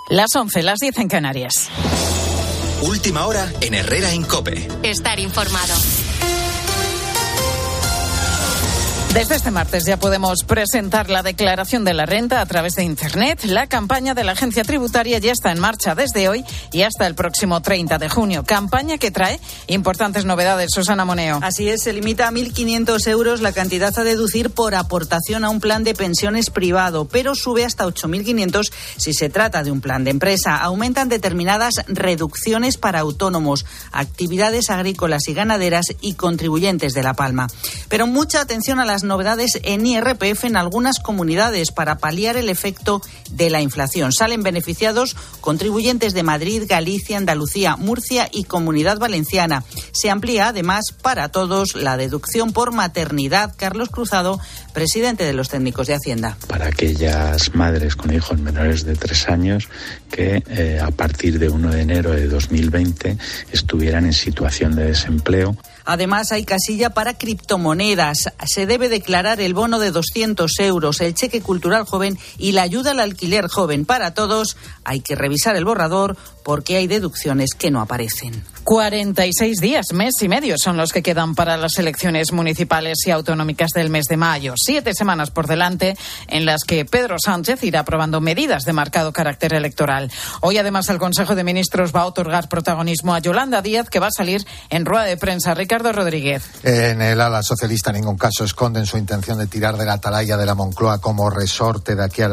Las 11, las 10 en Canarias. Última hora en Herrera en COPE. Estar informado. Desde este martes ya podemos presentar la declaración de la renta a través de Internet. La campaña de la Agencia Tributaria ya está en marcha desde hoy y hasta el próximo 30 de junio. Campaña que trae importantes novedades. Susana Moneo. Así es, se limita a 1.500 euros la cantidad a deducir por aportación a un plan de pensiones privado, pero sube hasta 8.500 si se trata de un plan de empresa. Aumentan determinadas reducciones para autónomos, actividades agrícolas y ganaderas y contribuyentes de La Palma. Pero mucha atención a las novedades en IRPF en algunas comunidades para paliar el efecto de la inflación. Salen beneficiados contribuyentes de Madrid, Galicia, Andalucía, Murcia y Comunidad Valenciana. Se amplía además para todos la deducción por maternidad. Carlos Cruzado, presidente de los técnicos de Hacienda. Para aquellas madres con hijos menores de 3 años que a partir de 1 de enero de 2020 estuvieran en situación de desempleo. Además, hay casilla para criptomonedas. Se debe declarar el bono de 200 euros, el cheque cultural joven y la ayuda al alquiler joven. Para todos, hay que revisar el borrador porque hay deducciones que no aparecen. 46 días, mes y medio son los que quedan para las elecciones municipales y autonómicas del mes de mayo. 7 semanas por delante en las que Pedro Sánchez irá aprobando medidas de marcado carácter electoral. Hoy, además, el Consejo de Ministros va a otorgar protagonismo a Yolanda Díaz, que va a salir en rueda de prensa. Ricardo Rodríguez. En el ala socialista en ningún caso esconden su intención de tirar de la atalaya de la Moncloa como resorte de aquí al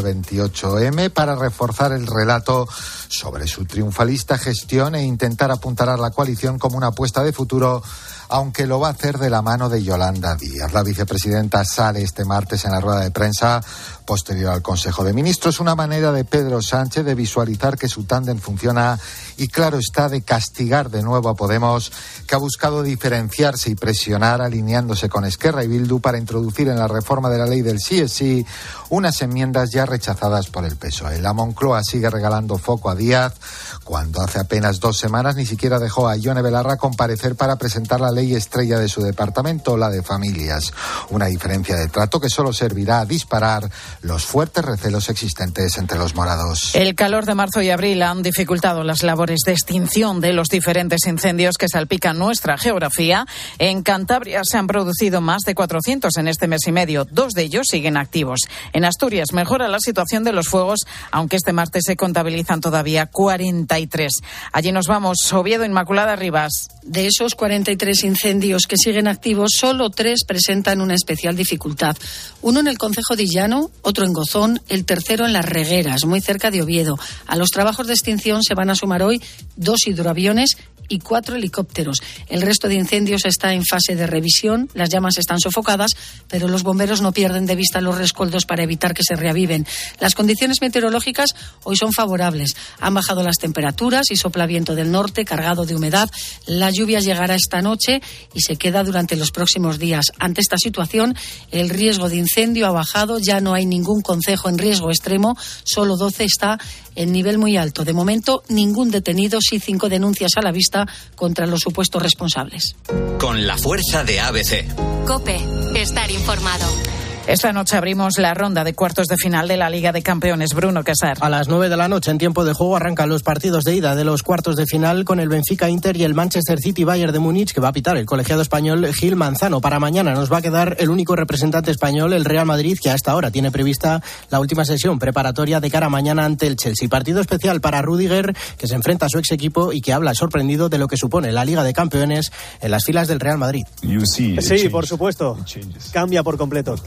28M para reforzar el relato sobre su triunfalista gestión e intentar apuntalar la coalición como una apuesta de futuro, aunque lo va a hacer de la mano de Yolanda Díaz. La vicepresidenta sale este martes en la rueda de prensa posterior al Consejo de Ministros, una manera de Pedro Sánchez de visualizar que su tándem funciona y, claro está, de castigar de nuevo a Podemos, que ha buscado diferenciarse y presionar alineándose con Esquerra y Bildu para introducir en la reforma de la ley del sí es sí unas enmiendas ya rechazadas por el PSOE. La Moncloa sigue regalando foco a Díaz cuando hace apenas 2 semanas ni siquiera dejó a Ione Belarra comparecer para presentar la ley estrella de su departamento, la de familias. Una diferencia de trato que solo servirá a disparar los fuertes recelos existentes entre los morados. El calor de marzo y abril han dificultado las labores de extinción de los diferentes incendios que salpican nuestra geografía. En Cantabria se han producido más de 400 en este mes y medio. 2 de ellos siguen activos. En Asturias mejora la situación de los fuegos, aunque este martes se contabilizan todavía 43. Allí nos vamos. Oviedo, Inmaculada Rivas. De esos 43 incendios que siguen activos, solo 3 presentan una especial dificultad. Uno en el concejo de Illano, otro en Gozón, el tercero en Las Regueras, muy cerca de Oviedo. A los trabajos de extinción se van a sumar hoy 2 hidroaviones y 4 helicópteros. El resto de incendios está en fase de revisión, las llamas están sofocadas, pero los bomberos no pierden de vista los rescoldos para evitar que se reaviven. Las condiciones meteorológicas hoy son favorables. Han bajado las temperaturas y sopla viento del norte cargado de humedad. La lluvia llegará esta noche y se queda durante los próximos días. Ante esta situación, el riesgo de incendio ha bajado, ya no hay ningún concejo en riesgo extremo, solo 12 está en nivel muy alto. De momento, ningún detenido, sí 5 denuncias a la vista contra los supuestos responsables. Con la fuerza de ABC. COPE. Estar informado. Esta noche abrimos la ronda de cuartos de final de la Liga de Campeones. Bruno Casar. A las 9 de la noche, en tiempo de juego, arrancan los partidos de ida de los cuartos de final con el Benfica Inter y el Manchester City Bayern de Múnich, que va a pitar el colegiado español Gil Manzano. Para mañana nos va a quedar el único representante español, el Real Madrid, que hasta ahora tiene prevista la última sesión preparatoria de cara a mañana ante el Chelsea. Partido especial para Rüdiger, que se enfrenta a su ex equipo y que habla sorprendido de lo que supone la Liga de Campeones en las filas del Real Madrid. Sí, por supuesto. Cambia por completo.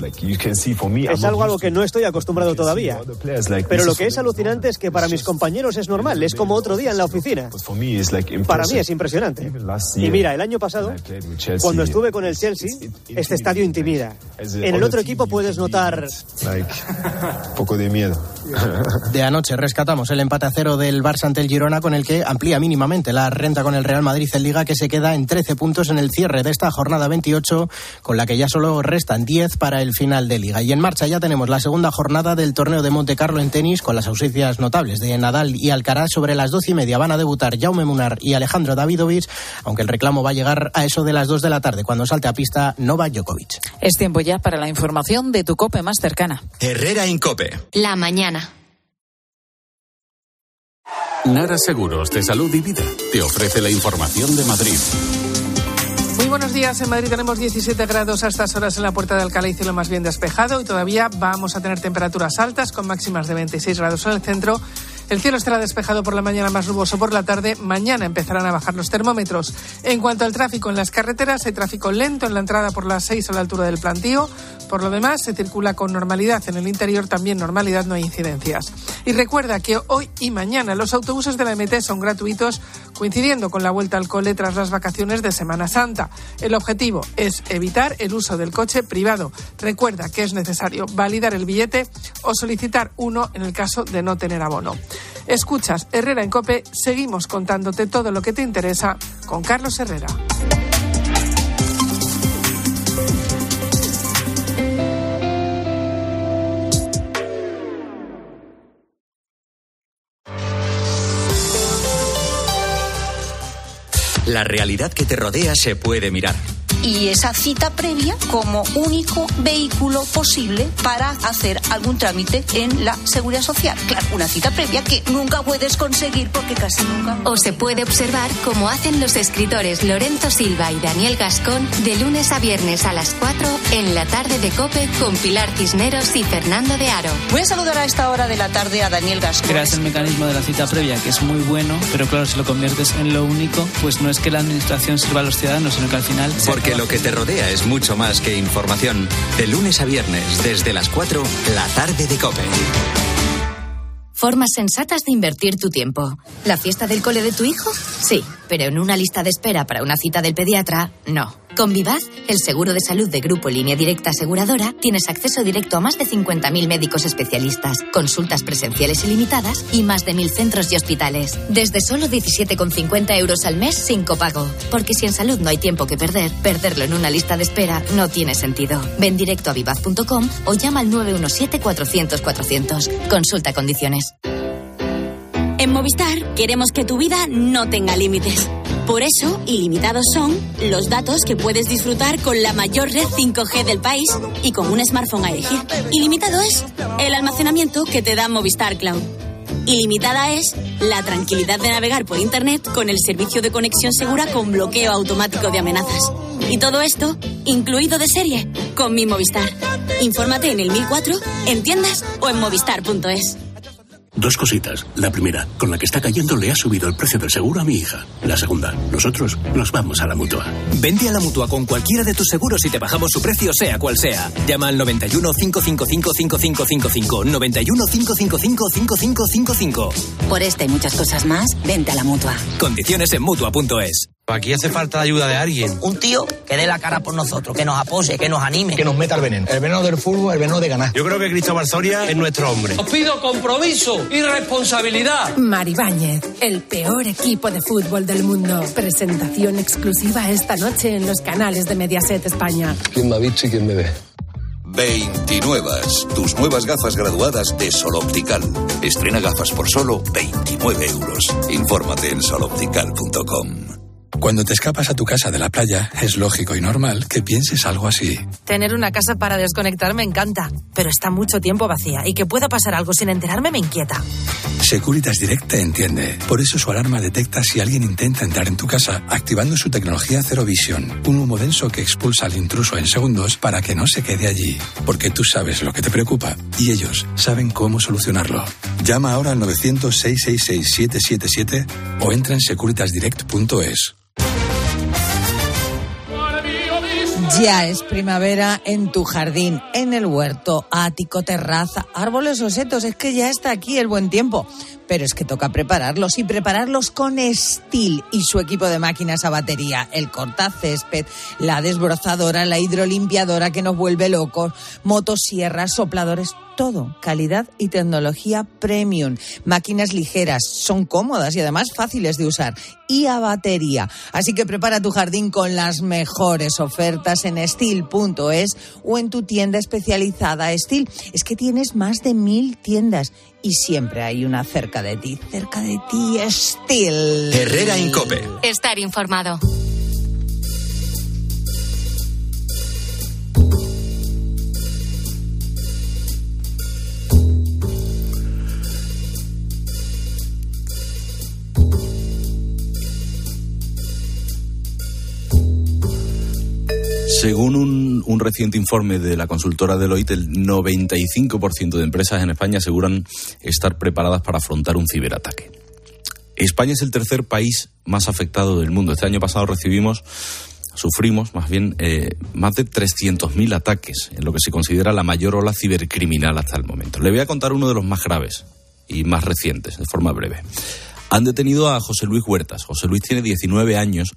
Es algo a lo que no estoy acostumbrado todavía. Pero lo que es alucinante es que para mis compañeros es normal, es como otro día en la oficina. Para mí es impresionante. Y mira, el año pasado, cuando estuve con el Chelsea, este estadio intimida. En el otro equipo puedes notar... Un poco de miedo. De anoche rescatamos el empate a 0 del Barça ante el Girona, con el que amplía mínimamente la renta con el Real Madrid en Liga, que se queda en 13 puntos en el cierre de esta jornada 28, con la que ya solo restan 10 para el final de Liga. Y en marcha ya tenemos la segunda jornada del torneo de Montecarlo en tenis, con las ausencias notables de Nadal y Alcaraz. Sobre las 12:30 van a debutar Jaume Munar y Alejandro Davidovich, aunque el reclamo va a llegar a eso de las 2 de la tarde, cuando salte a pista Novak Djokovic. Es tiempo ya para la información de tu COPE más cercana. Herrera en COPE. La mañana. Nara Seguros de Salud y Vida te ofrece la información de Madrid. Muy buenos días. En Madrid tenemos 17 grados a estas horas en la Puerta de Alcalá y cielo más bien despejado. Y todavía vamos a tener temperaturas altas con máximas de 26 grados en el centro. El cielo estará despejado por la mañana, más nuboso por la tarde. Mañana empezarán a bajar los termómetros. En cuanto al tráfico en las carreteras, hay tráfico lento en la entrada por la 6 a la altura del Plantío. Por lo demás, se circula con normalidad. En el interior también normalidad, no hay incidencias. Y recuerda que hoy y mañana los autobuses de la MT son gratuitos, coincidiendo con la vuelta al cole tras las vacaciones de Semana Santa. El objetivo es evitar el uso del coche privado. Recuerda que es necesario validar el billete o solicitar uno en el caso de no tener abono. Escuchas Herrera en COPE, seguimos contándote todo lo que te interesa con Carlos Herrera. La realidad que te rodea se puede mirar. Y esa cita previa como único vehículo posible para hacer algún trámite en la Seguridad Social. Claro, una cita previa que nunca puedes conseguir porque casi nunca... O se puede observar cómo hacen los escritores Lorenzo Silva y Daniel Gascón de lunes a viernes a las 4 en la tarde de COPE con Pilar Cisneros y Fernando de Aro. Voy a saludar a esta hora de la tarde a Daniel Gascón. Creas el mecanismo de la cita previa, que es muy bueno, pero claro, si lo conviertes en lo único, pues no es que la administración sirva a los ciudadanos, sino que al final... Porque lo que te rodea es mucho más que información. De lunes a viernes, desde las 4, la tarde de COPE. Formas sensatas de invertir tu tiempo. ¿La fiesta del cole de tu hijo? Sí, pero en una lista de espera para una cita del pediatra, no. Con Vivaz, el seguro de salud de Grupo Línea Directa Aseguradora, tienes acceso directo a más de 50.000 médicos especialistas, consultas presenciales ilimitadas y más de 1.000 centros y hospitales. Desde solo 17,50 euros al mes sin copago. Porque si en salud no hay tiempo que perder, perderlo en una lista de espera no tiene sentido. Ven directo a vivaz.com o llama al 917-400-400. Consulta condiciones. En Movistar queremos que tu vida no tenga límites. Por eso, ilimitados son los datos que puedes disfrutar con la mayor red 5G del país y con un smartphone a elegir. Ilimitado es el almacenamiento que te da Movistar Cloud. Ilimitada es la tranquilidad de navegar por Internet con el servicio de conexión segura con bloqueo automático de amenazas. Y todo esto, incluido de serie, con mi Movistar. Infórmate en el 1004, en tiendas o en movistar.es. Dos cositas. La primera, con la que está cayendo le ha subido el precio del seguro a mi hija. La segunda, nosotros nos vamos a la Mutua. Vente a la Mutua con cualquiera de tus seguros y te bajamos su precio sea cual sea. Llama al 91 555 5555. 91 555 5555. Por esta y muchas cosas más, vente a la Mutua. Condiciones en Mutua.es. Aquí hace falta la ayuda de alguien. Un tío que dé la cara por nosotros, que nos apoye, que nos anime. Que nos meta el veneno. El veneno del fútbol, el veneno de ganar. Yo creo que Cristóbal Soria es nuestro hombre. Os pido compromiso y responsabilidad. Maribáñez, el peor equipo de fútbol del mundo. Presentación exclusiva esta noche en los canales de Mediaset España. ¿Quién me ha dicho y quién me ve? 29. Tus nuevas gafas graduadas de Sol Optical. Estrena gafas por solo 29 euros. Infórmate en soloptical.com. Cuando te escapas a tu casa de la playa, es lógico y normal que pienses algo así. Tener una casa para desconectar me encanta, pero está mucho tiempo vacía y que pueda pasar algo sin enterarme me inquieta. Securitas Direct te entiende. Por eso su alarma detecta si alguien intenta entrar en tu casa, activando su tecnología Zero Vision, un humo denso que expulsa al intruso en segundos para que no se quede allí. Porque tú sabes lo que te preocupa y ellos saben cómo solucionarlo. Llama ahora al 900-666-777 o entra en securitasdirect.es. Ya es primavera en tu jardín, en el huerto, ático, terraza, árboles o setos. Es que ya está aquí el buen tiempo. Pero es que toca prepararlos y prepararlos con Stihl y su equipo de máquinas a batería. El cortacésped, la desbrozadora, la hidrolimpiadora que nos vuelve locos, motosierras, sopladores, todo. Calidad y tecnología premium. Máquinas ligeras, son cómodas y además fáciles de usar. Y a batería. Así que prepara tu jardín con las mejores ofertas en Stihl.es o en tu tienda especializada Stihl. Es que tienes más de 1.000 tiendas y siempre hay una cerca de ti, Stihl. Herrera en COPE. Estar informado. Según un reciente informe de la consultora Deloitte, el 95% de empresas en España aseguran estar preparadas para afrontar un ciberataque. España es el tercer país más afectado del mundo. Este año pasado sufrimos más de 300.000 ataques, en lo que se considera la mayor ola cibercriminal hasta el momento. Le voy a contar uno de los más graves y más recientes, de forma breve. Han detenido a José Luis Huertas. José Luis tiene 19 años,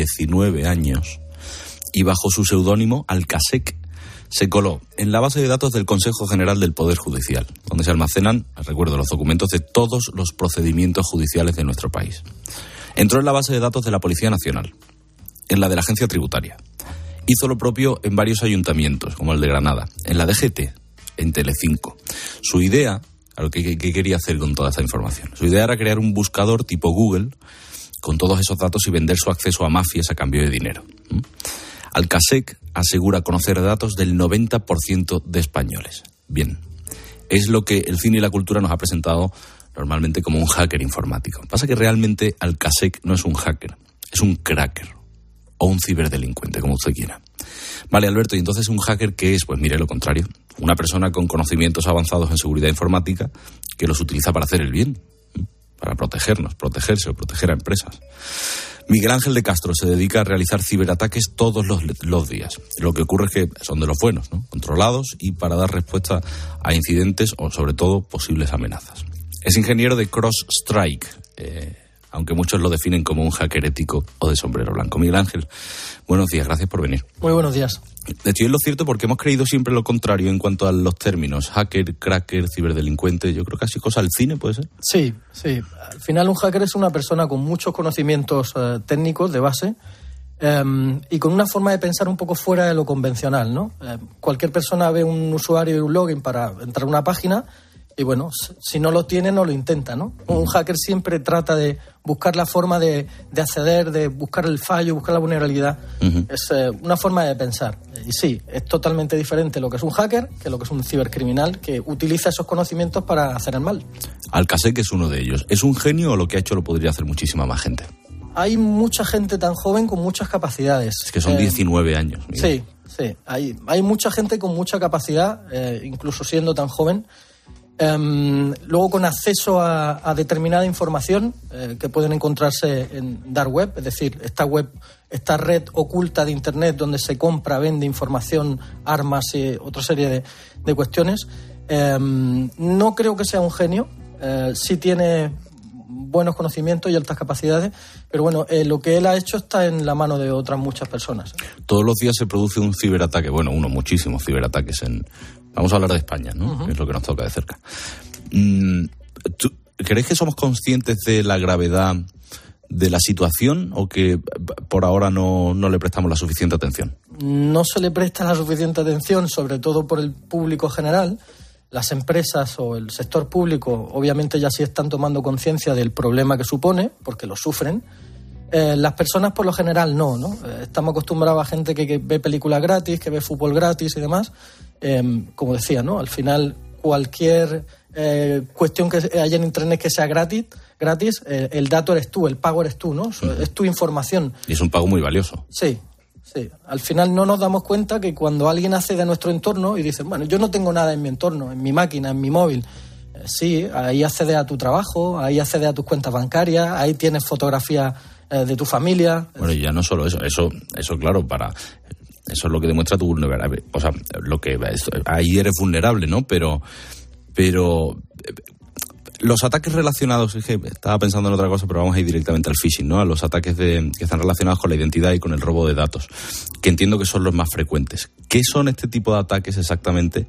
y bajo su seudónimo, Alcasec, se coló en la base de datos del Consejo General del Poder Judicial, donde se almacenan, recuerdo, los documentos de todos los procedimientos judiciales de nuestro país. Entró en la base de datos de la Policía Nacional, en la de la Agencia Tributaria. Hizo lo propio en varios ayuntamientos, como el de Granada, en la DGT, en Telecinco. Su idea, ¿qué quería hacer con toda esta información? Su idea era crear un buscador tipo Google con todos esos datos y vender su acceso a mafias a cambio de dinero. Alcasec asegura conocer datos del 90% de españoles. Bien, es lo que el cine y la cultura nos ha presentado normalmente como un hacker informático. Pasa que realmente Alcasec no es un hacker, es un cracker o un ciberdelincuente, como usted quiera. Vale, Alberto, ¿y entonces un hacker qué es? Pues mire, lo contrario. Una persona con conocimientos avanzados en seguridad informática que los utiliza para hacer el bien, para protegernos, protegerse o proteger a empresas. Miguel Ángel de Castro se dedica a realizar ciberataques todos los días. Lo que ocurre es que son de los buenos, ¿no? Controlados y para dar respuesta a incidentes o, sobre todo, posibles amenazas. Es ingeniero de CrossStrike, aunque muchos lo definen como un hacker ético o de sombrero blanco. Miguel Ángel, buenos días, gracias por venir. Muy buenos días. Estoy en lo cierto porque hemos creído siempre lo contrario en cuanto a los términos. Hacker, cracker, ciberdelincuente, yo creo que así cosa al cine, ¿puede ser? Sí. Al final un hacker es una persona con muchos conocimientos técnicos de base y con una forma de pensar un poco fuera de lo convencional, ¿no? Cualquier persona ve un usuario y un login para entrar a una página y bueno, si no lo tiene, no lo intenta, ¿no? Un hacker siempre trata de buscar la forma de acceder, de buscar el fallo, buscar la vulnerabilidad. Uh-huh. Es una forma de pensar. Y sí, es totalmente diferente lo que es un hacker que lo que es un cibercriminal que utiliza esos conocimientos para hacer el mal. Alcasec es uno de ellos. ¿Es un genio o lo que ha hecho lo podría hacer muchísima más gente? Hay mucha gente tan joven con muchas capacidades. Es que son 19 años. Mira. Sí. Hay mucha gente con mucha capacidad, incluso siendo tan joven. Luego con acceso a determinada información que pueden encontrarse en dark web, es decir, esta red oculta de internet donde se compra, vende información, armas y otra serie de cuestiones. No creo que sea un genio, sí tiene buenos conocimientos y altas capacidades, pero bueno, lo que él ha hecho está en la mano de otras muchas personas. Todos los días se produce un ciberataque, muchísimos ciberataques Vamos a hablar de España, ¿no? Uh-huh. Que es lo que nos toca de cerca. ¿Crees que somos conscientes de la gravedad de la situación o que por ahora no le prestamos la suficiente atención? No se le presta la suficiente atención, sobre todo por el público general. Las empresas o el sector público obviamente ya sí están tomando conciencia del problema que supone, porque lo sufren. Las personas por lo general no. Estamos acostumbrados a gente que ve películas gratis, que ve fútbol gratis y demás. Como decía, ¿no? Al final cualquier cuestión que haya en internet que sea gratis, el dato eres tú, el pago eres tú, ¿no? Es tu información. Y es un pago muy valioso. Sí. Al final no nos damos cuenta que cuando alguien accede a nuestro entorno y dice, bueno, yo no tengo nada en mi entorno, en mi máquina, en mi móvil. Sí, ahí accede a tu trabajo, ahí accede a tus cuentas bancarias, ahí tienes fotografías de tu familia. Bueno, y ya no solo eso claro, eso es lo que demuestra tu vulnerabilidad. O sea, ahí eres vulnerable, ¿no? Pero los ataques relacionados, es que estaba pensando en otra cosa, pero vamos a ir directamente al phishing, ¿no? A los ataques que están relacionados con la identidad y con el robo de datos, que entiendo que son los más frecuentes. ¿Qué son este tipo de ataques exactamente?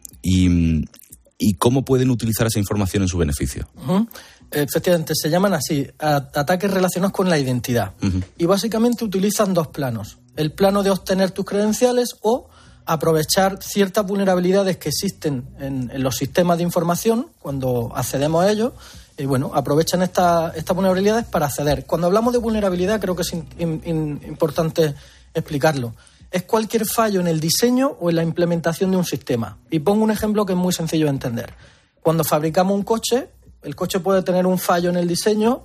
¿Y cómo pueden utilizar esa información en su beneficio? Uh-huh. Efectivamente, se llaman así, ataques relacionados con la identidad. Uh-huh. Y básicamente utilizan dos planos. El plano de obtener tus credenciales o aprovechar ciertas vulnerabilidades que existen en los sistemas de información cuando accedemos a ellos. Y bueno, aprovechan estas vulnerabilidades para acceder. Cuando hablamos de vulnerabilidad creo que es importante explicarlo. Es cualquier fallo en el diseño o en la implementación de un sistema. Y pongo un ejemplo que es muy sencillo de entender. Cuando fabricamos un coche, el coche puede tener un fallo en el diseño,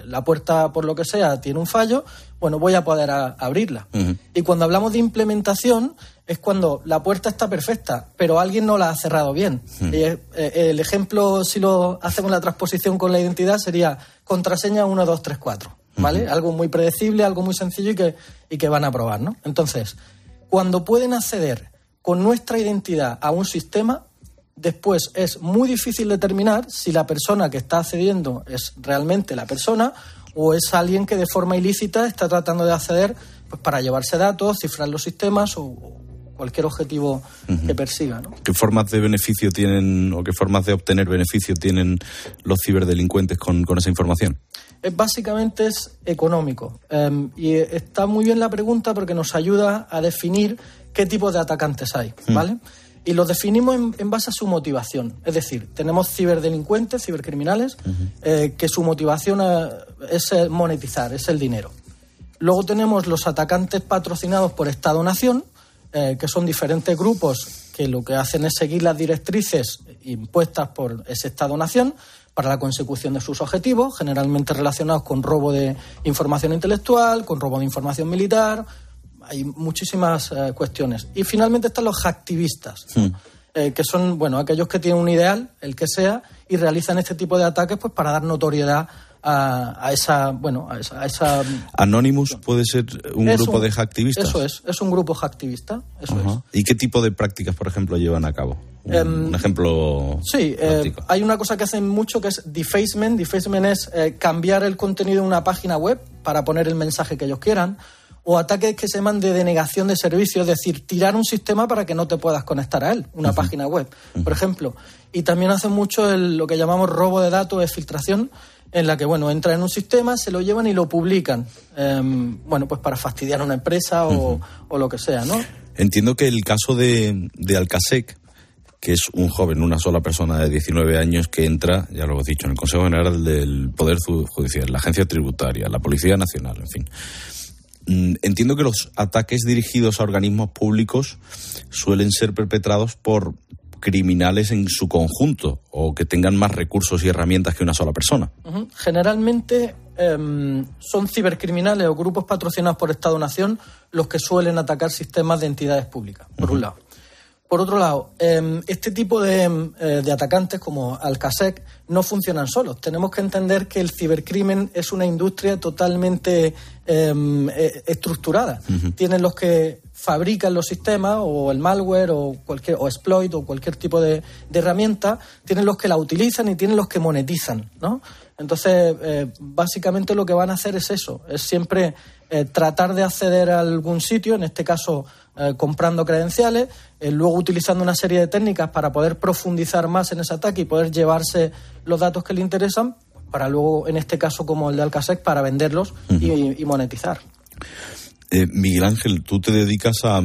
la puerta, por lo que sea, tiene un fallo, bueno, voy a poder abrirla. Y cuando hablamos de implementación, es cuando la puerta está perfecta, pero alguien no la ha cerrado bien. Y el ejemplo, si lo hacemos la transposición con la identidad, sería contraseña 1, 2, 3, 4, ¿vale? Algo muy predecible, algo muy sencillo y que van a probar, ¿no? Entonces, cuando pueden acceder con nuestra identidad a un sistema, después es muy difícil determinar si la persona que está accediendo es realmente la persona o es alguien que de forma ilícita está tratando de acceder pues para llevarse datos, cifrar los sistemas o cualquier objetivo que persiga, ¿no? ¿Qué formas de beneficio tienen o qué formas de obtener beneficio tienen los ciberdelincuentes con esa información? Básicamente es económico. Y está muy bien la pregunta porque nos ayuda a definir qué tipo de atacantes hay, ¿vale? Y los definimos en base a su motivación. Es decir, tenemos ciberdelincuentes, cibercriminales, que su motivación es monetizar, es el dinero. Luego tenemos los atacantes patrocinados por Estado-Nación, que son diferentes grupos que lo que hacen es seguir las directrices impuestas por ese Estado-Nación para la consecución de sus objetivos, generalmente relacionados con robo de información intelectual, con robo de información militar. Hay muchísimas cuestiones. Y finalmente están los hacktivistas, que son, bueno, aquellos que tienen un ideal, el que sea, y realizan este tipo de ataques pues para dar notoriedad a esa. ¿Anonymous puede ser un grupo de hacktivistas? Eso es un grupo hacktivista, eso es. ¿Y qué tipo de prácticas, por ejemplo, llevan a cabo? Un ejemplo. Sí, hay una cosa que hacen mucho que es defacement. Defacement es cambiar el contenido de una página web para poner el mensaje que ellos quieran. O ataques que se llaman de denegación de servicio, es decir, tirar un sistema para que no te puedas conectar a él, una página web, por ejemplo. Y también hacen mucho lo que llamamos robo de datos, exfiltración, en la que, bueno, entran en un sistema, se lo llevan y lo publican, pues para fastidiar a una empresa o lo que sea, ¿no? Entiendo que el caso de Alcasec, que es un joven, una sola persona de 19 años que entra, ya lo he dicho, en el Consejo General del Poder Judicial, la Agencia Tributaria, la Policía Nacional, en fin. Entiendo que los ataques dirigidos a organismos públicos suelen ser perpetrados por criminales en su conjunto o que tengan más recursos y herramientas que una sola persona. Generalmente son cibercriminales o grupos patrocinados por Estado-Nación los que suelen atacar sistemas de entidades públicas, por un lado. Por otro lado, este tipo de atacantes como Alcasec no funcionan solos. Tenemos que entender que el cibercrimen es una industria totalmente estructurada. Tienen los que fabrican los sistemas o el malware o exploit o cualquier tipo de herramienta, tienen los que la utilizan y tienen los que monetizan, ¿no? Entonces, básicamente lo que van a hacer es eso, es siempre tratar de acceder a algún sitio, en este caso comprando credenciales, luego utilizando una serie de técnicas para poder profundizar más en ese ataque y poder llevarse los datos que le interesan, para luego, en este caso como el de Alcasec, para venderlos y monetizar. Miguel Ángel, tú te dedicas a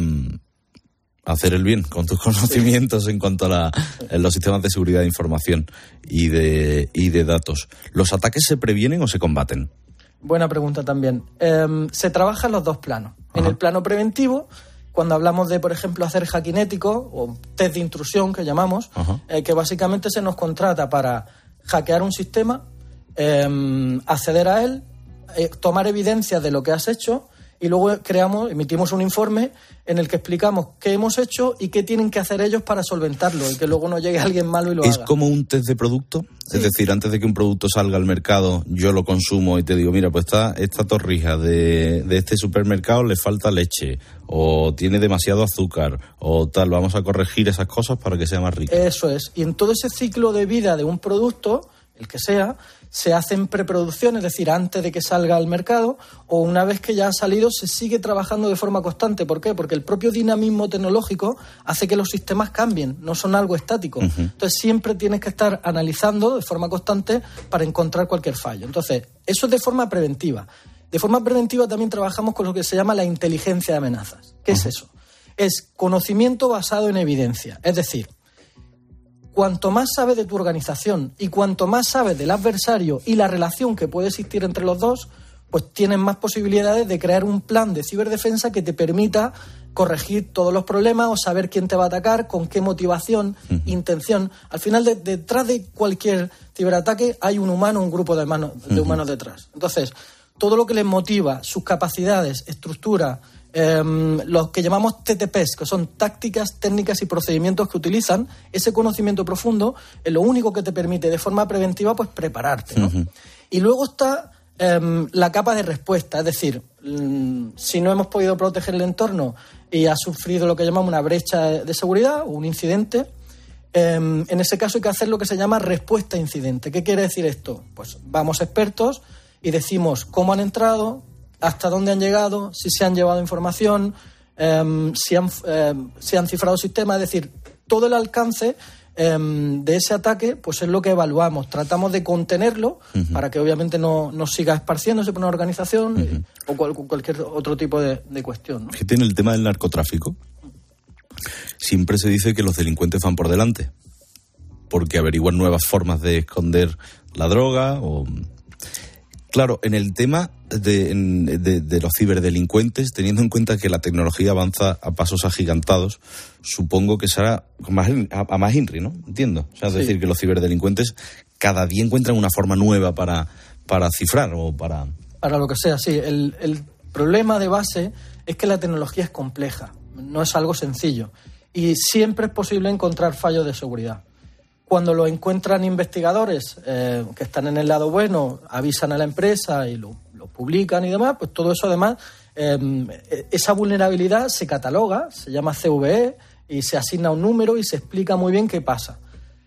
hacer el bien con tus conocimientos en cuanto a los sistemas de seguridad de información y de datos. ¿Los ataques se previenen o se combaten? Buena pregunta también. Se trabaja en los dos planos. En el plano preventivo, cuando hablamos de, por ejemplo, hacer hacking ético o test de intrusión, que llamamos, que básicamente se nos contrata para hackear un sistema, acceder a él, tomar evidencia de lo que has hecho y luego emitimos un informe en el que explicamos qué hemos hecho y qué tienen que hacer ellos para solventarlo y que luego no llegue alguien malo y lo haga. ¿Es como un test de producto? Sí. Es decir, antes de que un producto salga al mercado, yo lo consumo y te digo, mira, pues esta torrija de este supermercado le falta leche o tiene demasiado azúcar o tal, vamos a corregir esas cosas para que sea más rica. Eso es. Y en todo ese ciclo de vida de un producto, el que sea, se hace en preproducción, es decir, antes de que salga al mercado, o una vez que ya ha salido se sigue trabajando de forma constante. ¿Por qué? Porque el propio dinamismo tecnológico hace que los sistemas cambien, no son algo estático. Entonces siempre tienes que estar analizando de forma constante para encontrar cualquier fallo. Entonces, eso es de forma preventiva. De forma preventiva también trabajamos con lo que se llama la inteligencia de amenazas. ¿Qué es eso? Es conocimiento basado en evidencia. Es decir, cuanto más sabes de tu organización y cuanto más sabes del adversario y la relación que puede existir entre los dos, pues tienes más posibilidades de crear un plan de ciberdefensa que te permita corregir todos los problemas o saber quién te va a atacar, con qué motivación, intención. Al final, detrás de cualquier ciberataque hay un humano, un grupo de humanos detrás. Entonces, todo lo que les motiva, sus capacidades, estructura, los que llamamos TTPs, que son tácticas, técnicas y procedimientos que utilizan, ese conocimiento profundo es lo único que te permite de forma preventiva pues prepararte, ¿no? Y luego está la capa de respuesta, es decir, si no hemos podido proteger el entorno y ha sufrido lo que llamamos una brecha de seguridad o un incidente, en ese caso hay que hacer lo que se llama respuesta a incidente. ¿Qué quiere decir esto? Pues vamos expertos y decimos cómo han entrado, hasta dónde han llegado, si se han llevado información, si han cifrado sistemas, es decir, todo el alcance de ese ataque, pues es lo que evaluamos. Tratamos de contenerlo para que obviamente no siga esparciéndose por una organización o cualquier otro tipo de cuestión, ¿no? ¿Qué tiene el tema del narcotráfico? Siempre se dice que los delincuentes van por delante, porque averiguan nuevas formas de esconder la droga o... Claro, en el tema de los ciberdelincuentes, teniendo en cuenta que la tecnología avanza a pasos agigantados, supongo que será a más INRI, ¿no? Entiendo. O sea, es decir, que los ciberdelincuentes cada día encuentran una forma nueva para cifrar o para... Para lo que sea, sí. El problema de base es que la tecnología es compleja, no es algo sencillo. Y siempre es posible encontrar fallos de seguridad. Cuando lo encuentran investigadores que están en el lado bueno, avisan a la empresa y lo publican y demás, pues todo eso además, esa vulnerabilidad se cataloga, se llama CVE y se asigna un número y se explica muy bien qué pasa.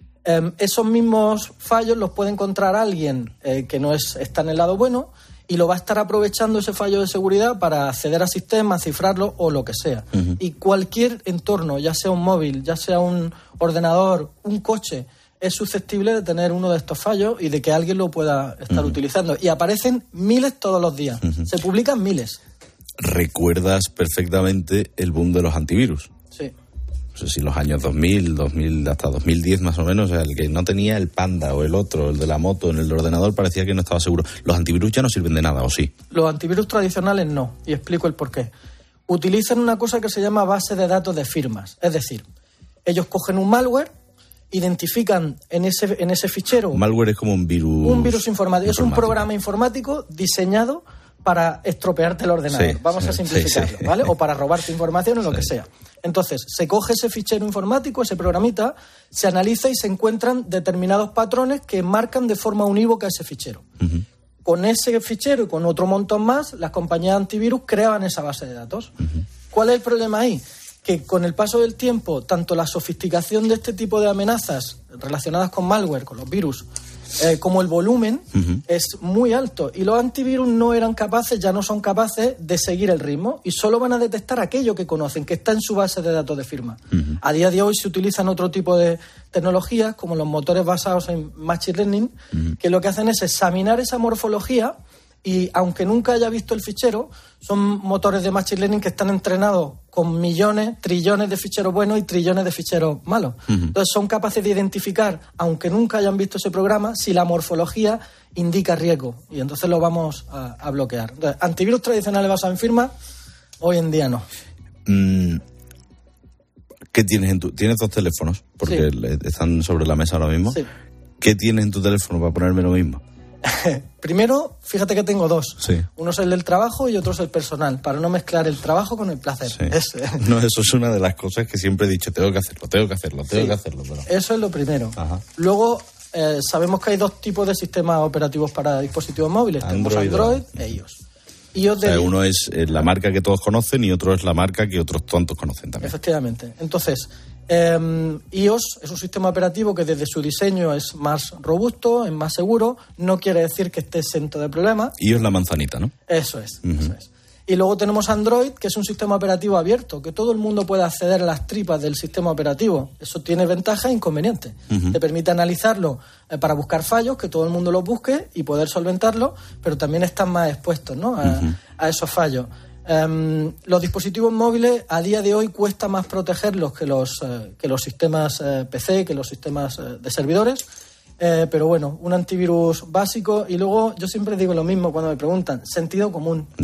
Esos mismos fallos los puede encontrar alguien que no está en el lado bueno y lo va a estar aprovechando ese fallo de seguridad para acceder a sistemas, cifrarlo o lo que sea. Y cualquier entorno, ya sea un móvil, ya sea un ordenador, un coche, es susceptible de tener uno de estos fallos y de que alguien lo pueda estar utilizando. Y aparecen miles todos los días. Se publican miles. ¿Recuerdas perfectamente el boom de los antivirus? Sí. No sé si los años 2000, hasta 2010 más o menos, o sea, el que no tenía el Panda o el otro, el de la moto, en el ordenador, parecía que no estaba seguro. ¿Los antivirus ya no sirven de nada, o sí? Los antivirus tradicionales no, y explico el porqué. Utilizan una cosa que se llama base de datos de firmas. Es decir, ellos cogen un malware, identifican en ese fichero... Malware es como un virus... Un virus informático. Es un programa informático diseñado para estropearte el ordenador. Vamos a simplificarlo, ¿vale? O para robarte información o lo que sea. Entonces, se coge ese fichero informático, ese programita, se analiza y se encuentran determinados patrones que marcan de forma unívoca ese fichero. Con ese fichero y con otro montón más, las compañías antivirus creaban esa base de datos. ¿Cuál es el problema ahí? Que con el paso del tiempo, tanto la sofisticación de este tipo de amenazas relacionadas con malware, con los virus, como el volumen es muy alto. Y los antivirus no eran capaces, ya no son capaces de seguir el ritmo y solo van a detectar aquello que conocen, que está en su base de datos de firma. A día de hoy se utilizan otro tipo de tecnologías, como los motores basados en Machine Learning, que lo que hacen es examinar esa morfología y, aunque nunca haya visto el fichero, son motores de Machine Learning que están entrenados con millones, trillones de ficheros buenos y trillones de ficheros malos. Entonces son capaces de identificar, aunque nunca hayan visto ese programa, si la morfología indica riesgo. Y entonces lo vamos a bloquear. Entonces, antivirus tradicionales basados en firma, hoy en día no. ¿Qué tienes ¿Tienes dos teléfonos? Porque están sobre la mesa ahora mismo. Sí. ¿Qué tienes en tu teléfono para ponerme lo mismo? Primero, fíjate que tengo dos. Sí. Uno es el del trabajo y otro es el personal, para no mezclar el trabajo con el placer. Sí. No, eso es una de las cosas que siempre he dicho, tengo que hacerlo. Pero... Eso es lo primero. Ajá. Luego, sabemos que hay dos tipos de sistemas operativos para dispositivos móviles. Tenemos Android e iOS. Uno es la marca que todos conocen y otro es la marca que otros tontos conocen también. Efectivamente. Entonces, iOS es un sistema operativo que desde su diseño es más robusto, es más seguro. No quiere decir que esté exento de problemas. iOS es la manzanita, ¿no? Eso es. Y luego tenemos Android, que es un sistema operativo abierto, que todo el mundo puede acceder a las tripas del sistema operativo. Eso tiene ventajas e inconvenientes. Te permite analizarlo para buscar fallos, que todo el mundo los busque y poder solventarlo, pero también están más expuestos, ¿no? a esos fallos. Los dispositivos móviles a día de hoy cuesta más protegerlos que los sistemas PC, que los sistemas de servidores. Pero bueno, un antivirus básico. Y luego yo siempre digo lo mismo cuando me preguntan, sentido común. Ya.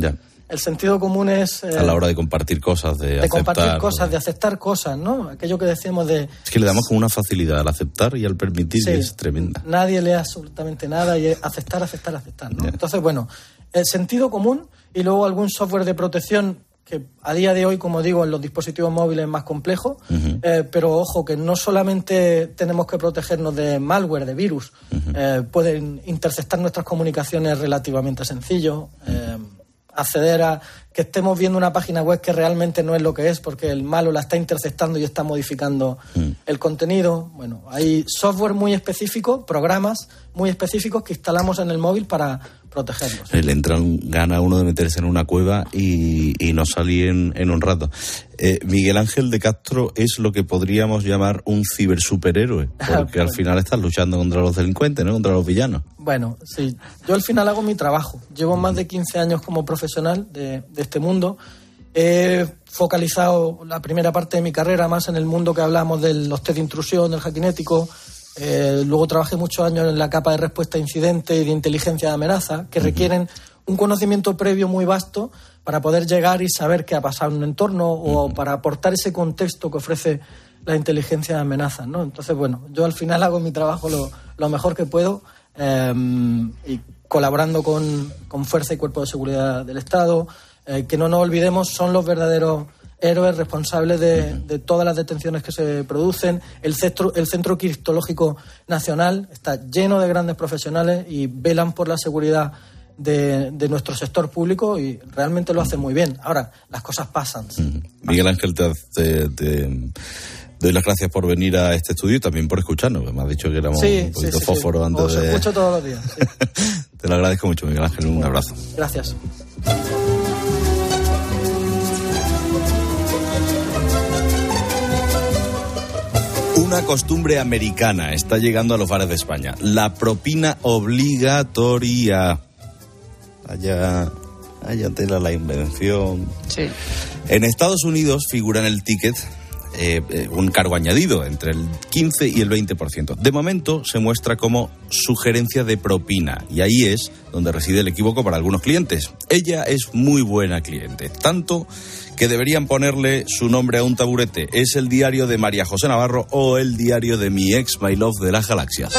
el sentido común es... a la hora de compartir cosas, de aceptar... compartir cosas, de aceptar cosas, ¿no? Aquello que decíamos de... Es que le damos como una facilidad al aceptar y al permitir, sí, y es tremenda. Nadie lee absolutamente nada y es aceptar, ¿no? Yeah. Entonces, bueno, el sentido común y luego algún software de protección que a día de hoy, como digo, en los dispositivos móviles es más complejo, pero ojo, que no solamente tenemos que protegernos de malware, de virus, pueden interceptar nuestras comunicaciones relativamente sencillo, acceder a que estemos viendo una página web que realmente no es lo que es, porque el malo la está interceptando y está modificando el contenido. Bueno, hay software muy específico, programas muy específicos que instalamos en el móvil para protegerlos. Le entran ganas uno de meterse en una cueva y no salir en un rato. Miguel Ángel de Castro es lo que podríamos llamar un cibersuperhéroe, porque al final estás luchando contra los delincuentes, ¿no? Contra los villanos. Bueno, sí. Yo al final hago mi trabajo. Llevo más de 15 años como profesional de este mundo. He focalizado la primera parte de mi carrera más en el mundo que hablamos de los test de intrusión, del hackinético. Luego trabajé muchos años en la capa de respuesta a incidentes y de inteligencia de amenaza, que requieren un conocimiento previo muy vasto para poder llegar y saber qué ha pasado en un entorno o para aportar ese contexto que ofrece la inteligencia de amenaza, ¿no? Entonces, bueno, yo al final hago mi trabajo lo mejor que puedo y colaborando con Fuerza y Cuerpo de Seguridad del Estado, que no nos olvidemos, son los verdaderos héroes responsables de todas las detenciones que se producen. El Centro Criptológico Nacional está lleno de grandes profesionales y velan por la seguridad de nuestro sector público y realmente lo hacen muy bien. Ahora, las cosas pasan. ¿Sí? Miguel Ángel, te doy las gracias por venir a este estudio y también por escucharnos. Me has dicho que éramos un poquito fósforo antes Os escucho todos los días. Sí. Te lo agradezco mucho, Miguel Ángel. Un abrazo. Gracias. Una costumbre americana está llegando a los bares de España. La propina obligatoria. Vaya tela la invención. Sí. En Estados Unidos figura en el ticket un cargo añadido entre el 15 y el 20%. De momento se muestra como sugerencia de propina y ahí es donde reside el equívoco para algunos clientes. Ella es muy buena cliente, tanto que deberían ponerle su nombre a un taburete. Es el diario de María José Navarro o el diario de mi ex My Love de las Galaxias.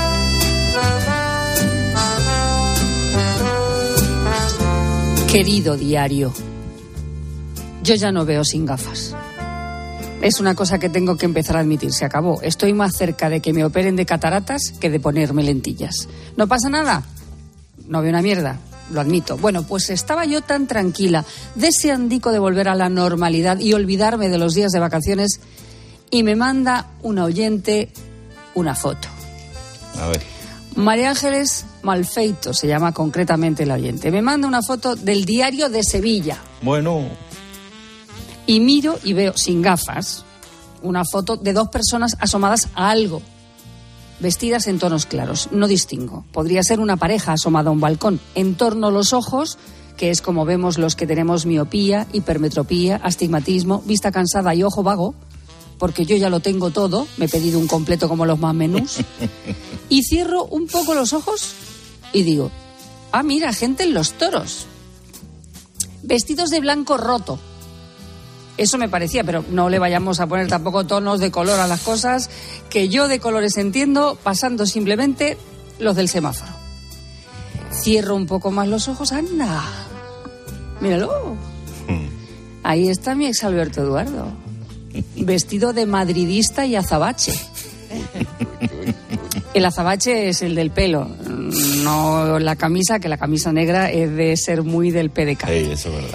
Querido diario, yo ya no veo sin gafas. Es una cosa que tengo que empezar a admitir, se acabó. Estoy más cerca de que me operen de cataratas que de ponerme lentillas. ¿No pasa nada? No veo una mierda, lo admito. Bueno, pues estaba yo tan tranquila, deseandico de volver a la normalidad y olvidarme de los días de vacaciones, y me manda una oyente una foto. A ver. María Ángeles Malfeito se llama concretamente la oyente. Me manda una foto del diario de Sevilla. Bueno. Y miro y veo, sin gafas, una foto de dos personas asomadas a algo, vestidas en tonos claros. No distingo. Podría ser una pareja asomada a un balcón. En torno a los ojos, que es como vemos los que tenemos miopía, hipermetropía, astigmatismo, vista cansada y ojo vago, porque yo ya lo tengo todo, me he pedido un completo como los más menús, y cierro un poco los ojos y digo, mira, gente en los toros, vestidos de blanco roto. Eso me parecía, pero no le vayamos a poner tampoco tonos de color a las cosas, que yo de colores entiendo, pasando simplemente los del semáforo. Cierro un poco más los ojos, anda, míralo. Ahí está mi ex Alberto Eduardo, vestido de madridista y azabache. El azabache es el del pelo, no la camisa, que la camisa negra es de ser muy del PDK. Hey, eso es verdad.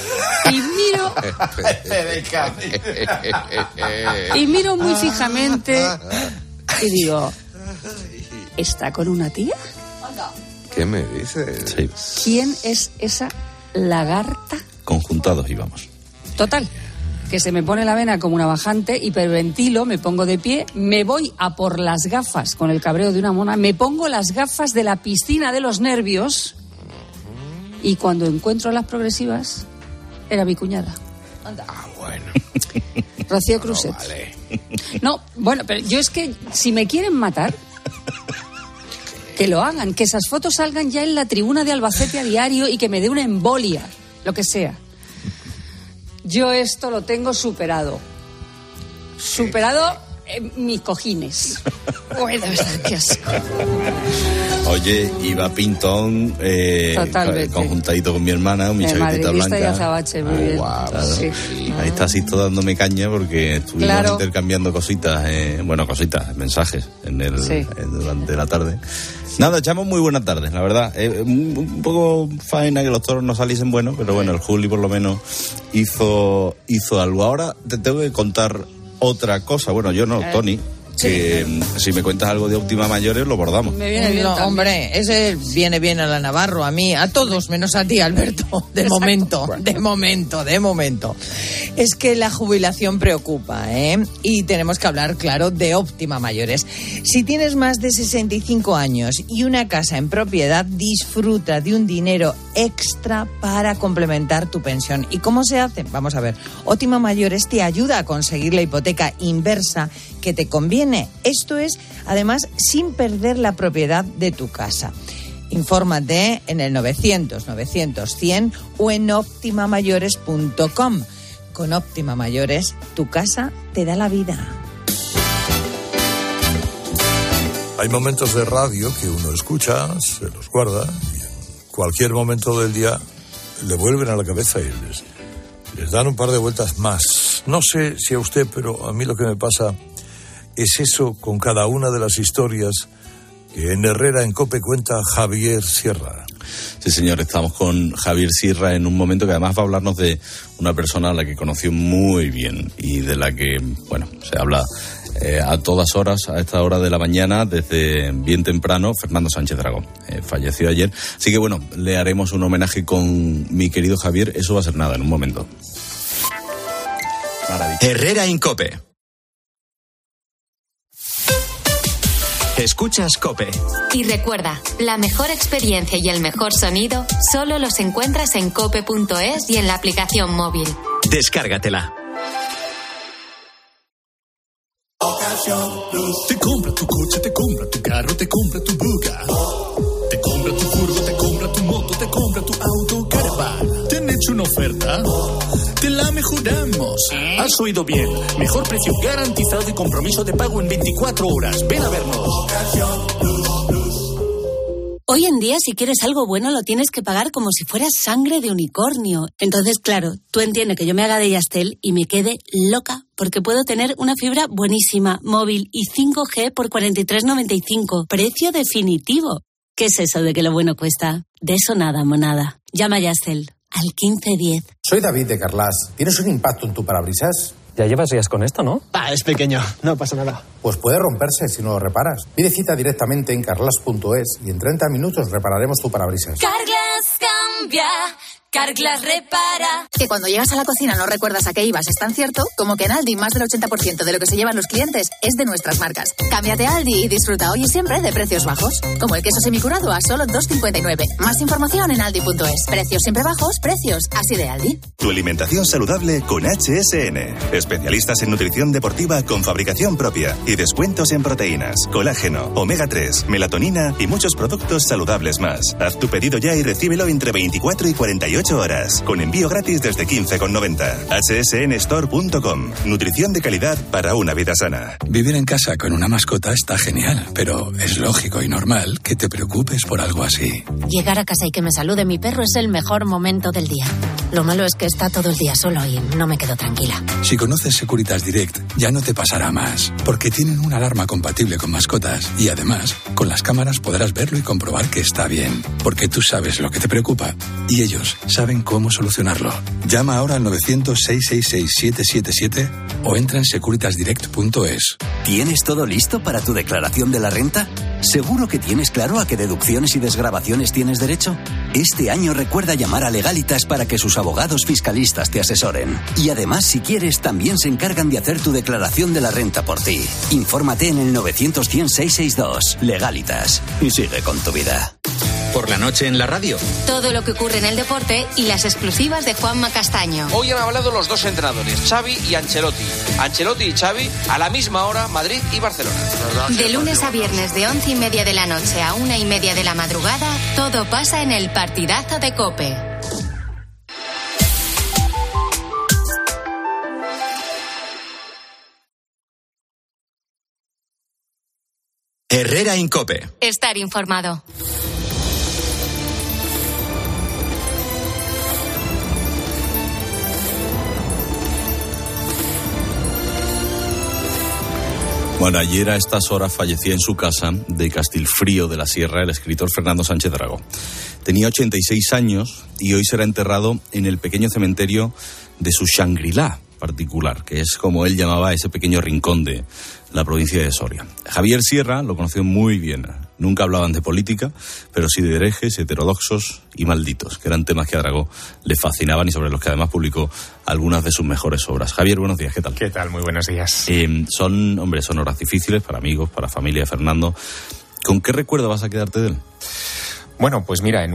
Y miro muy fijamente y digo, ¿está con una tía? ¿Qué me dices? Sí. ¿Quién es esa lagarta? Conjuntados íbamos. Total, que se me pone la vena como una bajante, hiperventilo, me pongo de pie, me voy a por las gafas con el cabreo de una mona, me pongo las gafas de la piscina de los nervios y cuando encuentro las progresivas, era mi cuñada. Bueno. Rocío Cruzet. No, vale. No, bueno, pero yo es que si me quieren matar, que lo hagan, que esas fotos salgan ya en la tribuna de Albacete a diario y que me dé una embolia. lo que sea. Yo esto lo tengo superado. Superado en mis cojines. Bueno, qué asco. Oye, iba pintón, conjuntadito con mi hermana, con mi chaquetita blanca. Y azabache, muy bien. Wow, claro. Sí. Ahí está Sisto dándome caña porque estuvimos intercambiando cositas, mensajes durante la tarde. Nada, echamos muy buena tarde, la verdad. Un poco faena que los toros no saliesen buenos, pero bueno, el Juli por lo menos hizo algo. Ahora te tengo que contar otra cosa. Bueno, yo no, Tony. Que si me cuentas algo de Óptima Mayores lo bordamos. Me viene bien, hombre, ese viene bien a la Navarro, a mí, a todos, menos a ti, Alberto. De momento. Es que la jubilación preocupa, y tenemos que hablar, claro, de Óptima Mayores. Si tienes más de 65 años y una casa en propiedad, disfruta de un dinero extra para complementar tu pensión. ¿Y cómo se hace? Vamos a ver. Óptima Mayores te ayuda a conseguir la hipoteca inversa que te conviene. Esto es, además, sin perder la propiedad de tu casa. Infórmate en el 900-900-100 o en optimamayores.com. Con Óptima Mayores, tu casa te da la vida. Hay momentos de radio que uno escucha, se los guarda y en cualquier momento del día le vuelven a la cabeza y les dan un par de vueltas más. No sé si a usted, pero a mí lo que me pasa es eso con cada una de las historias que en Herrera en COPE cuenta Javier Sierra. Sí, señor, estamos con Javier Sierra en un momento que además va a hablarnos de una persona a la que conoció muy bien y de la que, se habla a todas horas, a esta hora de la mañana, desde bien temprano. Fernando Sánchez Dragón falleció ayer. Así que, le haremos un homenaje con mi querido Javier. Eso va a ser nada, en un momento. Maravilla. Herrera en COPE. Escuchas COPE. Y recuerda, la mejor experiencia y el mejor sonido solo los encuentras en cope.es y en la aplicación móvil. Descárgatela. Te compra tu coche, te compra tu carro, te compra tu buga. Te compra tu furgo, te compra tu moto, te compra tu auto, caravan. ¿Te han hecho una oferta? Te la mejoramos. Has oído bien. Mejor precio garantizado y compromiso de pago en 24 horas. Ven a vernos. Hoy en día, si quieres algo bueno, lo tienes que pagar como si fueras sangre de unicornio. Entonces, claro, tú entiendes que yo me haga de Yastel y me quede loca, porque puedo tener una fibra buenísima, móvil y 5G por 43,95. Precio definitivo. ¿Qué es eso de que lo bueno cuesta? De eso nada, monada. Llama a Yastel al 1510. Soy David de Carlas. ¿Tienes un impacto en tu parabrisas? Ya llevas días con esto, ¿no? Es pequeño, no pasa nada. Pues puede romperse si no lo reparas. Pide cita directamente en carlas.es y en 30 minutos repararemos tu parabrisas. Carglass cambia, Carglass repara. Que cuando llegas a la cocina no recuerdas a qué ibas es tan cierto como que en Aldi más del 80% de lo que se llevan los clientes es de nuestras marcas. Cámbiate a Aldi y disfruta hoy y siempre de precios bajos. Como el queso semicurado a solo 2,59. Más información en aldi.es. Precios siempre bajos, precios así de Aldi. Tu alimentación saludable con HSN. Especialistas en nutrición deportiva con fabricación propia y descuentos en proteínas, colágeno, omega 3, melatonina y muchos productos saludables más. Haz tu pedido ya y recíbelo entre 24 y 48 horas, con envío gratis desde 15,90. hsnstore.com. Nutrición de calidad para una vida sana. Vivir en casa con una mascota está genial, pero es lógico y normal que te preocupes por algo así. Llegar a casa y que me salude mi perro es el mejor momento del día. Lo malo es que está todo el día solo y no me quedo tranquila. Si conoces Securitas Direct, ya no te pasará más, porque tienen una alarma compatible con mascotas y además, con las cámaras podrás verlo y comprobar que está bien, porque tú sabes lo que te preocupa y ellos saben cómo solucionarlo. Llama ahora al 900-666-777 o entra en securitasdirect.es. ¿Tienes todo listo para tu declaración de la renta? ¿Seguro que tienes claro a qué deducciones y desgravaciones tienes derecho? Este año recuerda llamar a Legalitas para que sus abogados fiscalistas te asesoren. Y además, si quieres, también se encargan de hacer tu declaración de la renta por ti. Infórmate en el 900-100-662. Legalitas. Y sigue con tu vida. Por la noche en la radio. Todo lo que ocurre en el deporte y las exclusivas de Juanma Castaño. Hoy han hablado los dos entrenadores, Xavi y Ancelotti. Ancelotti y Xavi a la misma hora, Madrid y Barcelona. De lunes a viernes de 11:30 de la noche a 1:30 de la madrugada, todo pasa en el partidazo de COPE. Herrera Incope. Estar informado. Bueno, ayer a estas horas fallecía en su casa de Castilfrío de la Sierra el escritor Fernando Sánchez Dragó. Tenía 86 años y hoy será enterrado en el pequeño cementerio de su Shangri-La particular, que es como él llamaba ese pequeño rincón de la provincia de Soria. Javier Sierra lo conoció muy bien. Nunca hablaban de política, pero sí de herejes, heterodoxos y malditos, que eran temas que a Dragó le fascinaban y sobre los que además publicó algunas de sus mejores obras. Javier, buenos días, ¿qué tal? ¿Qué tal? Muy buenos días. Son horas difíciles para amigos, para familia de Fernando. ¿Con qué recuerdo vas a quedarte de él? Bueno, pues mira, en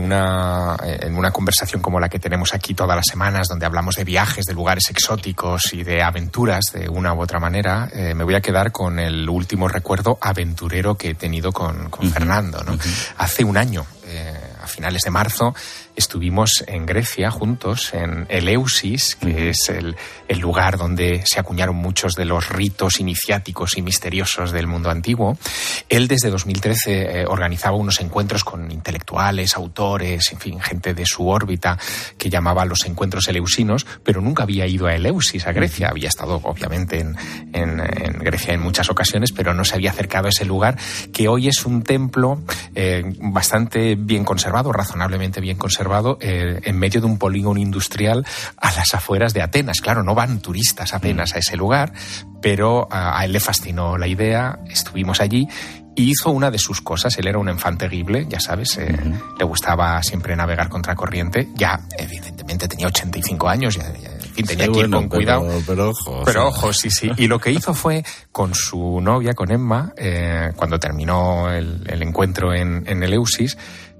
una conversación como la que tenemos aquí todas las semanas, donde hablamos de viajes, de lugares exóticos y de aventuras de una u otra manera, me voy a quedar con el último recuerdo aventurero que he tenido con Fernando, ¿no? Hace un año, a finales de marzo, estuvimos en Grecia juntos, en Eleusis, que es el lugar donde se acuñaron muchos de los ritos iniciáticos y misteriosos del mundo antiguo. Él desde 2013 organizaba unos encuentros con intelectuales, autores, en fin, gente de su órbita, que llamaba los encuentros eleusinos, pero nunca había ido a Eleusis, a Grecia. Había estado, obviamente, en Grecia en muchas ocasiones, pero no se había acercado a ese lugar, que hoy es un templo bastante bien conservado, razonablemente bien conservado, en medio de un polígono industrial a las afueras de Atenas. Claro, no van turistas apenas a ese lugar, pero a él le fascinó la idea, estuvimos allí y hizo una de sus cosas. Él era un enfant terrible, ya sabes, le gustaba siempre navegar contracorriente, ya evidentemente tenía 85 años, ya en fin, tenía que ir con cuidado. Pero ojo, sí. Y lo que hizo fue, con su novia, con Emma, cuando terminó el encuentro en Eleusis,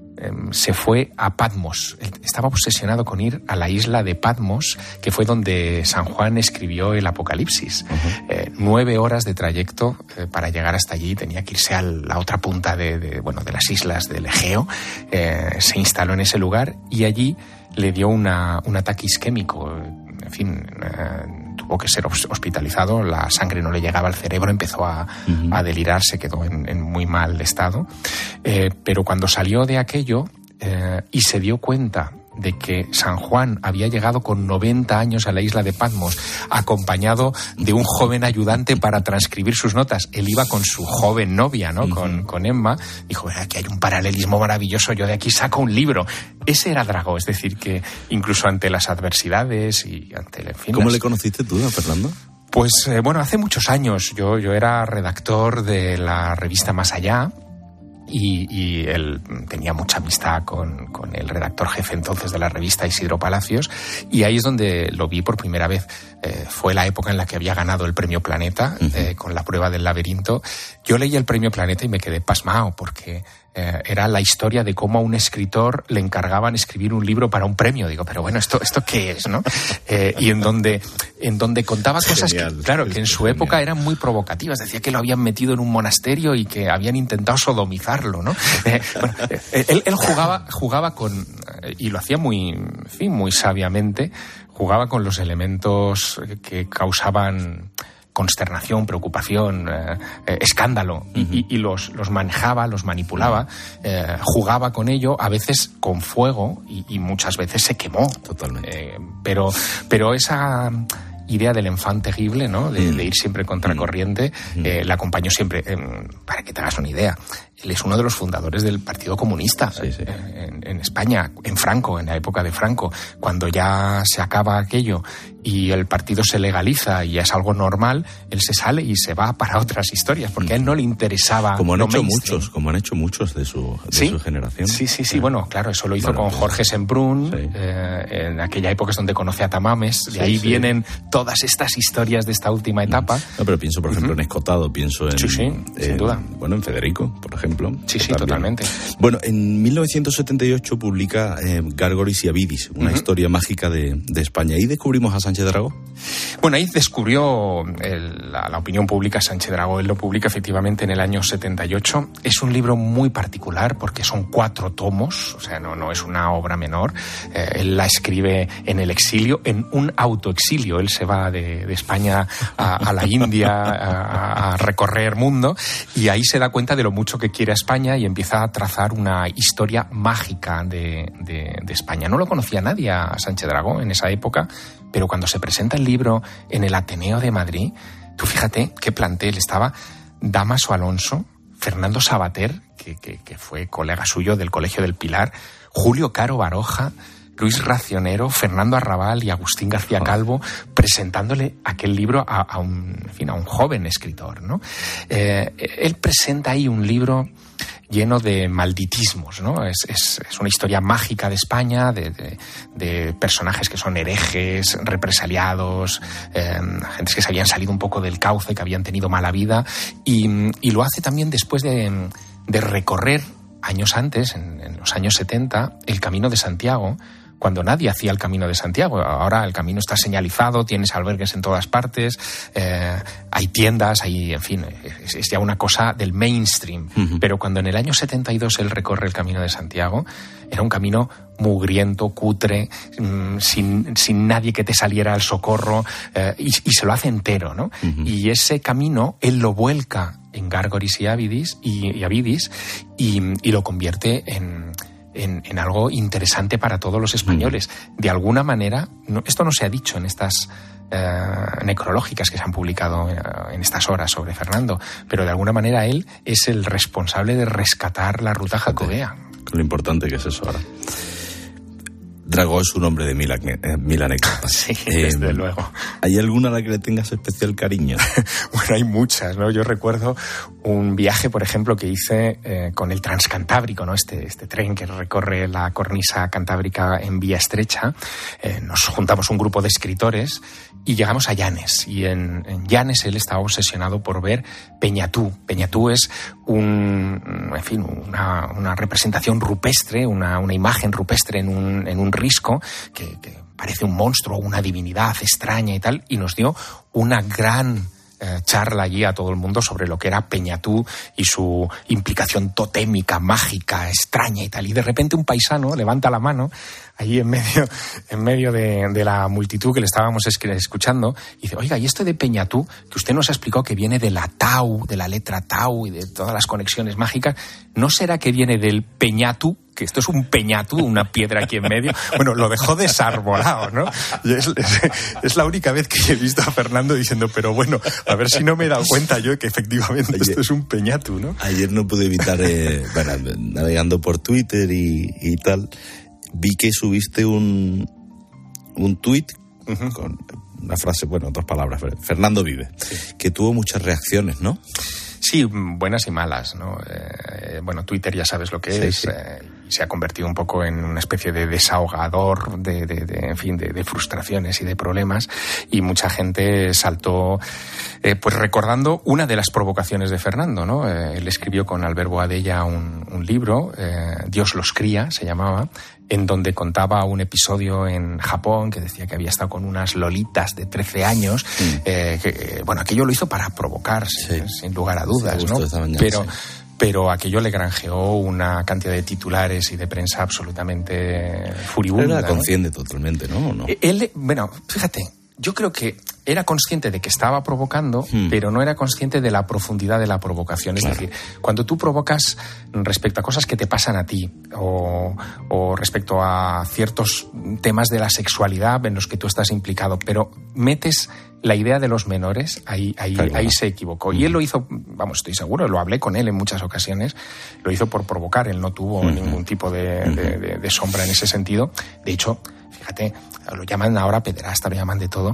se fue a Patmos. Estaba obsesionado con ir a la isla de Patmos, que fue donde San Juan escribió el Apocalipsis. 9 horas de trayecto para llegar hasta allí. Tenía que irse a la otra punta de las islas del Egeo. Se instaló en ese lugar y allí le dio un ataque isquémico. En fin, tuvo que ser hospitalizado, la sangre no le llegaba al cerebro, empezó a delirar, se quedó en muy mal estado. Pero cuando salió de aquello y se dio cuenta de que San Juan había llegado con 90 años a la isla de Patmos, acompañado de un joven ayudante para transcribir sus notas. Él iba con su joven novia, ¿no? Con Emma. Dijo, aquí hay un paralelismo maravilloso, yo de aquí saco un libro. Ese era Dragó, es decir, que incluso ante las adversidades y ante el fin... ¿Cómo le conociste tú a Fernando? Pues, hace muchos años. Yo era redactor de la revista Más Allá, y él tenía mucha amistad con el redactor jefe entonces de la revista, Isidro Palacios, y ahí es donde lo vi por primera vez. Fue la época en la que había ganado el Premio Planeta, con la prueba del laberinto. Yo leí el Premio Planeta y me quedé pasmado, porque era la historia de cómo a un escritor le encargaban escribir un libro para un premio. Digo, pero bueno, ¿esto qué es, no? Y en donde contaba cosas que en su época eran muy provocativas. Decía que lo habían metido en un monasterio y que habían intentado sodomizarlo, ¿no? Él jugaba con, y lo hacía muy sabiamente, jugaba con los elementos que causaban consternación, preocupación, escándalo, y los manejaba, los manipulaba, jugaba con ello, a veces con fuego y muchas veces se quemó. Totalmente. Pero esa idea del enfant terrible, ¿no? De ir siempre contracorriente, la acompañó siempre. Para que te hagas una idea, él es uno de los fundadores del Partido Comunista en España, en Franco, en la época de Franco, cuando ya se acaba aquello y el partido se legaliza y es algo normal, él se sale y se va para otras historias, porque a él no le interesaba. Como han hecho muchos de su generación. Sí, bueno, claro, eso lo hizo con Jorge Semprún, en aquella época es donde conoce a Tamames, de ahí vienen todas estas historias de esta última etapa. No, pero pienso, por ejemplo, en Escotado, pienso en... sin duda. Bueno, en Federico, por ejemplo. ejemplo. Sí, totalmente. Bueno, en 1978 publica Gárgoris y Avidis, una historia mágica de España. ¿Ahí descubrimos a Sánchez Dragó? Bueno, ahí descubrió la opinión pública Sánchez Dragó. Él lo publica efectivamente en el año 78. Es un libro muy particular porque son 4 tomos, o sea, no es una obra menor. Él la escribe en el exilio, en un autoexilio. Él se va de España a la India a recorrer mundo, y ahí se da cuenta de lo mucho que quiere a España y empieza a trazar una historia mágica de España. No lo conocía nadie a Sánchez Dragó en esa época, pero cuando se presenta el libro en el Ateneo de Madrid, tú fíjate qué plantel estaba: Dámaso Alonso, Fernando Savater, que fue colega suyo del Colegio del Pilar, Julio Caro Baroja, Luis Racionero, Fernando Arrabal y Agustín García Calvo, presentándole aquel libro a un joven escritor, ¿no? Él presenta ahí un libro lleno de malditismos, ¿no? Es una historia mágica de España, de personajes que son herejes, represaliados, gentes que se habían salido un poco del cauce, que habían tenido mala vida, y lo hace también después de recorrer años antes, en los años 70, el Camino de Santiago, cuando nadie hacía el Camino de Santiago. Ahora el camino está señalizado, tienes albergues en todas partes, hay tiendas, en fin, es ya una cosa del mainstream. Uh-huh. Pero cuando en el año 72 él recorre el Camino de Santiago, era un camino mugriento, cutre, sin nadie que te saliera al socorro, y se lo hace entero, ¿no? Uh-huh. Y ese camino él lo vuelca en Gárgoris y Avidis, y lo convierte en algo interesante para todos los españoles. De alguna manera, esto no se ha dicho en estas necrológicas que se han publicado en estas horas sobre Fernando, pero de alguna manera él es el responsable de rescatar la ruta jacobea. Lo importante que es eso ahora. Dragó es un hombre de mil anécdotas. Sí, desde luego. ¿Hay alguna a la que le tengas especial cariño? Bueno, hay muchas, ¿no? Yo recuerdo un viaje, por ejemplo, que hice con el Transcantábrico, ¿no? Este tren que recorre la cornisa cantábrica en vía estrecha. Nos juntamos un grupo de escritores y llegamos a Llanes. Y en Llanes él estaba obsesionado por ver Peñatú. Peñatú es una representación rupestre, una imagen rupestre en un risco que parece un monstruo, una divinidad extraña y tal, y nos dio una gran charla allí a todo el mundo sobre lo que era Peñatú y su implicación totémica, mágica, extraña y tal. Y de repente un paisano levanta la mano allí en medio de la multitud que le estábamos escuchando, y dice: oiga, ¿y esto de Peñatú, que usted nos ha explicado que viene de la Tau, de la letra Tau y de todas las conexiones mágicas, ¿no será que viene del Peñatú? Que esto es un peñatú, una piedra aquí en medio. Bueno, lo dejó desarbolado, ¿no? Es la única vez que he visto a Fernando diciendo: pero bueno, a ver si no me he dado cuenta yo que efectivamente esto es un peñatú, ¿no? Ayer no pude evitar, navegando por Twitter y tal, vi que subiste un tuit con una frase, 2 palabras, Fernando vive, que tuvo muchas reacciones, ¿no? Sí, buenas y malas, ¿no? Twitter ya sabes lo que es. Sí. Se ha convertido un poco en una especie de desahogador de frustraciones y de problemas, y mucha gente saltó pues recordando una de las provocaciones de Fernando, ¿no? Él escribió con Albert Boadella un libro, Dios los cría, se llamaba, en donde contaba un episodio en Japón que decía que había estado con unas lolitas de 13 años, aquello lo hizo para provocar, sin lugar a dudas, ¿no? Pero aquello le granjeó una cantidad de titulares y de prensa absolutamente furibunda. Era consciente totalmente, ¿no? Él, fíjate, yo creo que era consciente de que estaba provocando, pero no era consciente de la profundidad de la provocación. Es decir, cuando tú provocas respecto a cosas que te pasan a ti o respecto a ciertos temas de la sexualidad en los que tú estás implicado, pero metes la idea de los menores, ahí se equivocó. Y él lo hizo, estoy seguro, lo hablé con él en muchas ocasiones, lo hizo por provocar. Él no tuvo ningún tipo de sombra en ese sentido. De hecho, fíjate, lo llaman ahora pederasta, lo llaman de todo.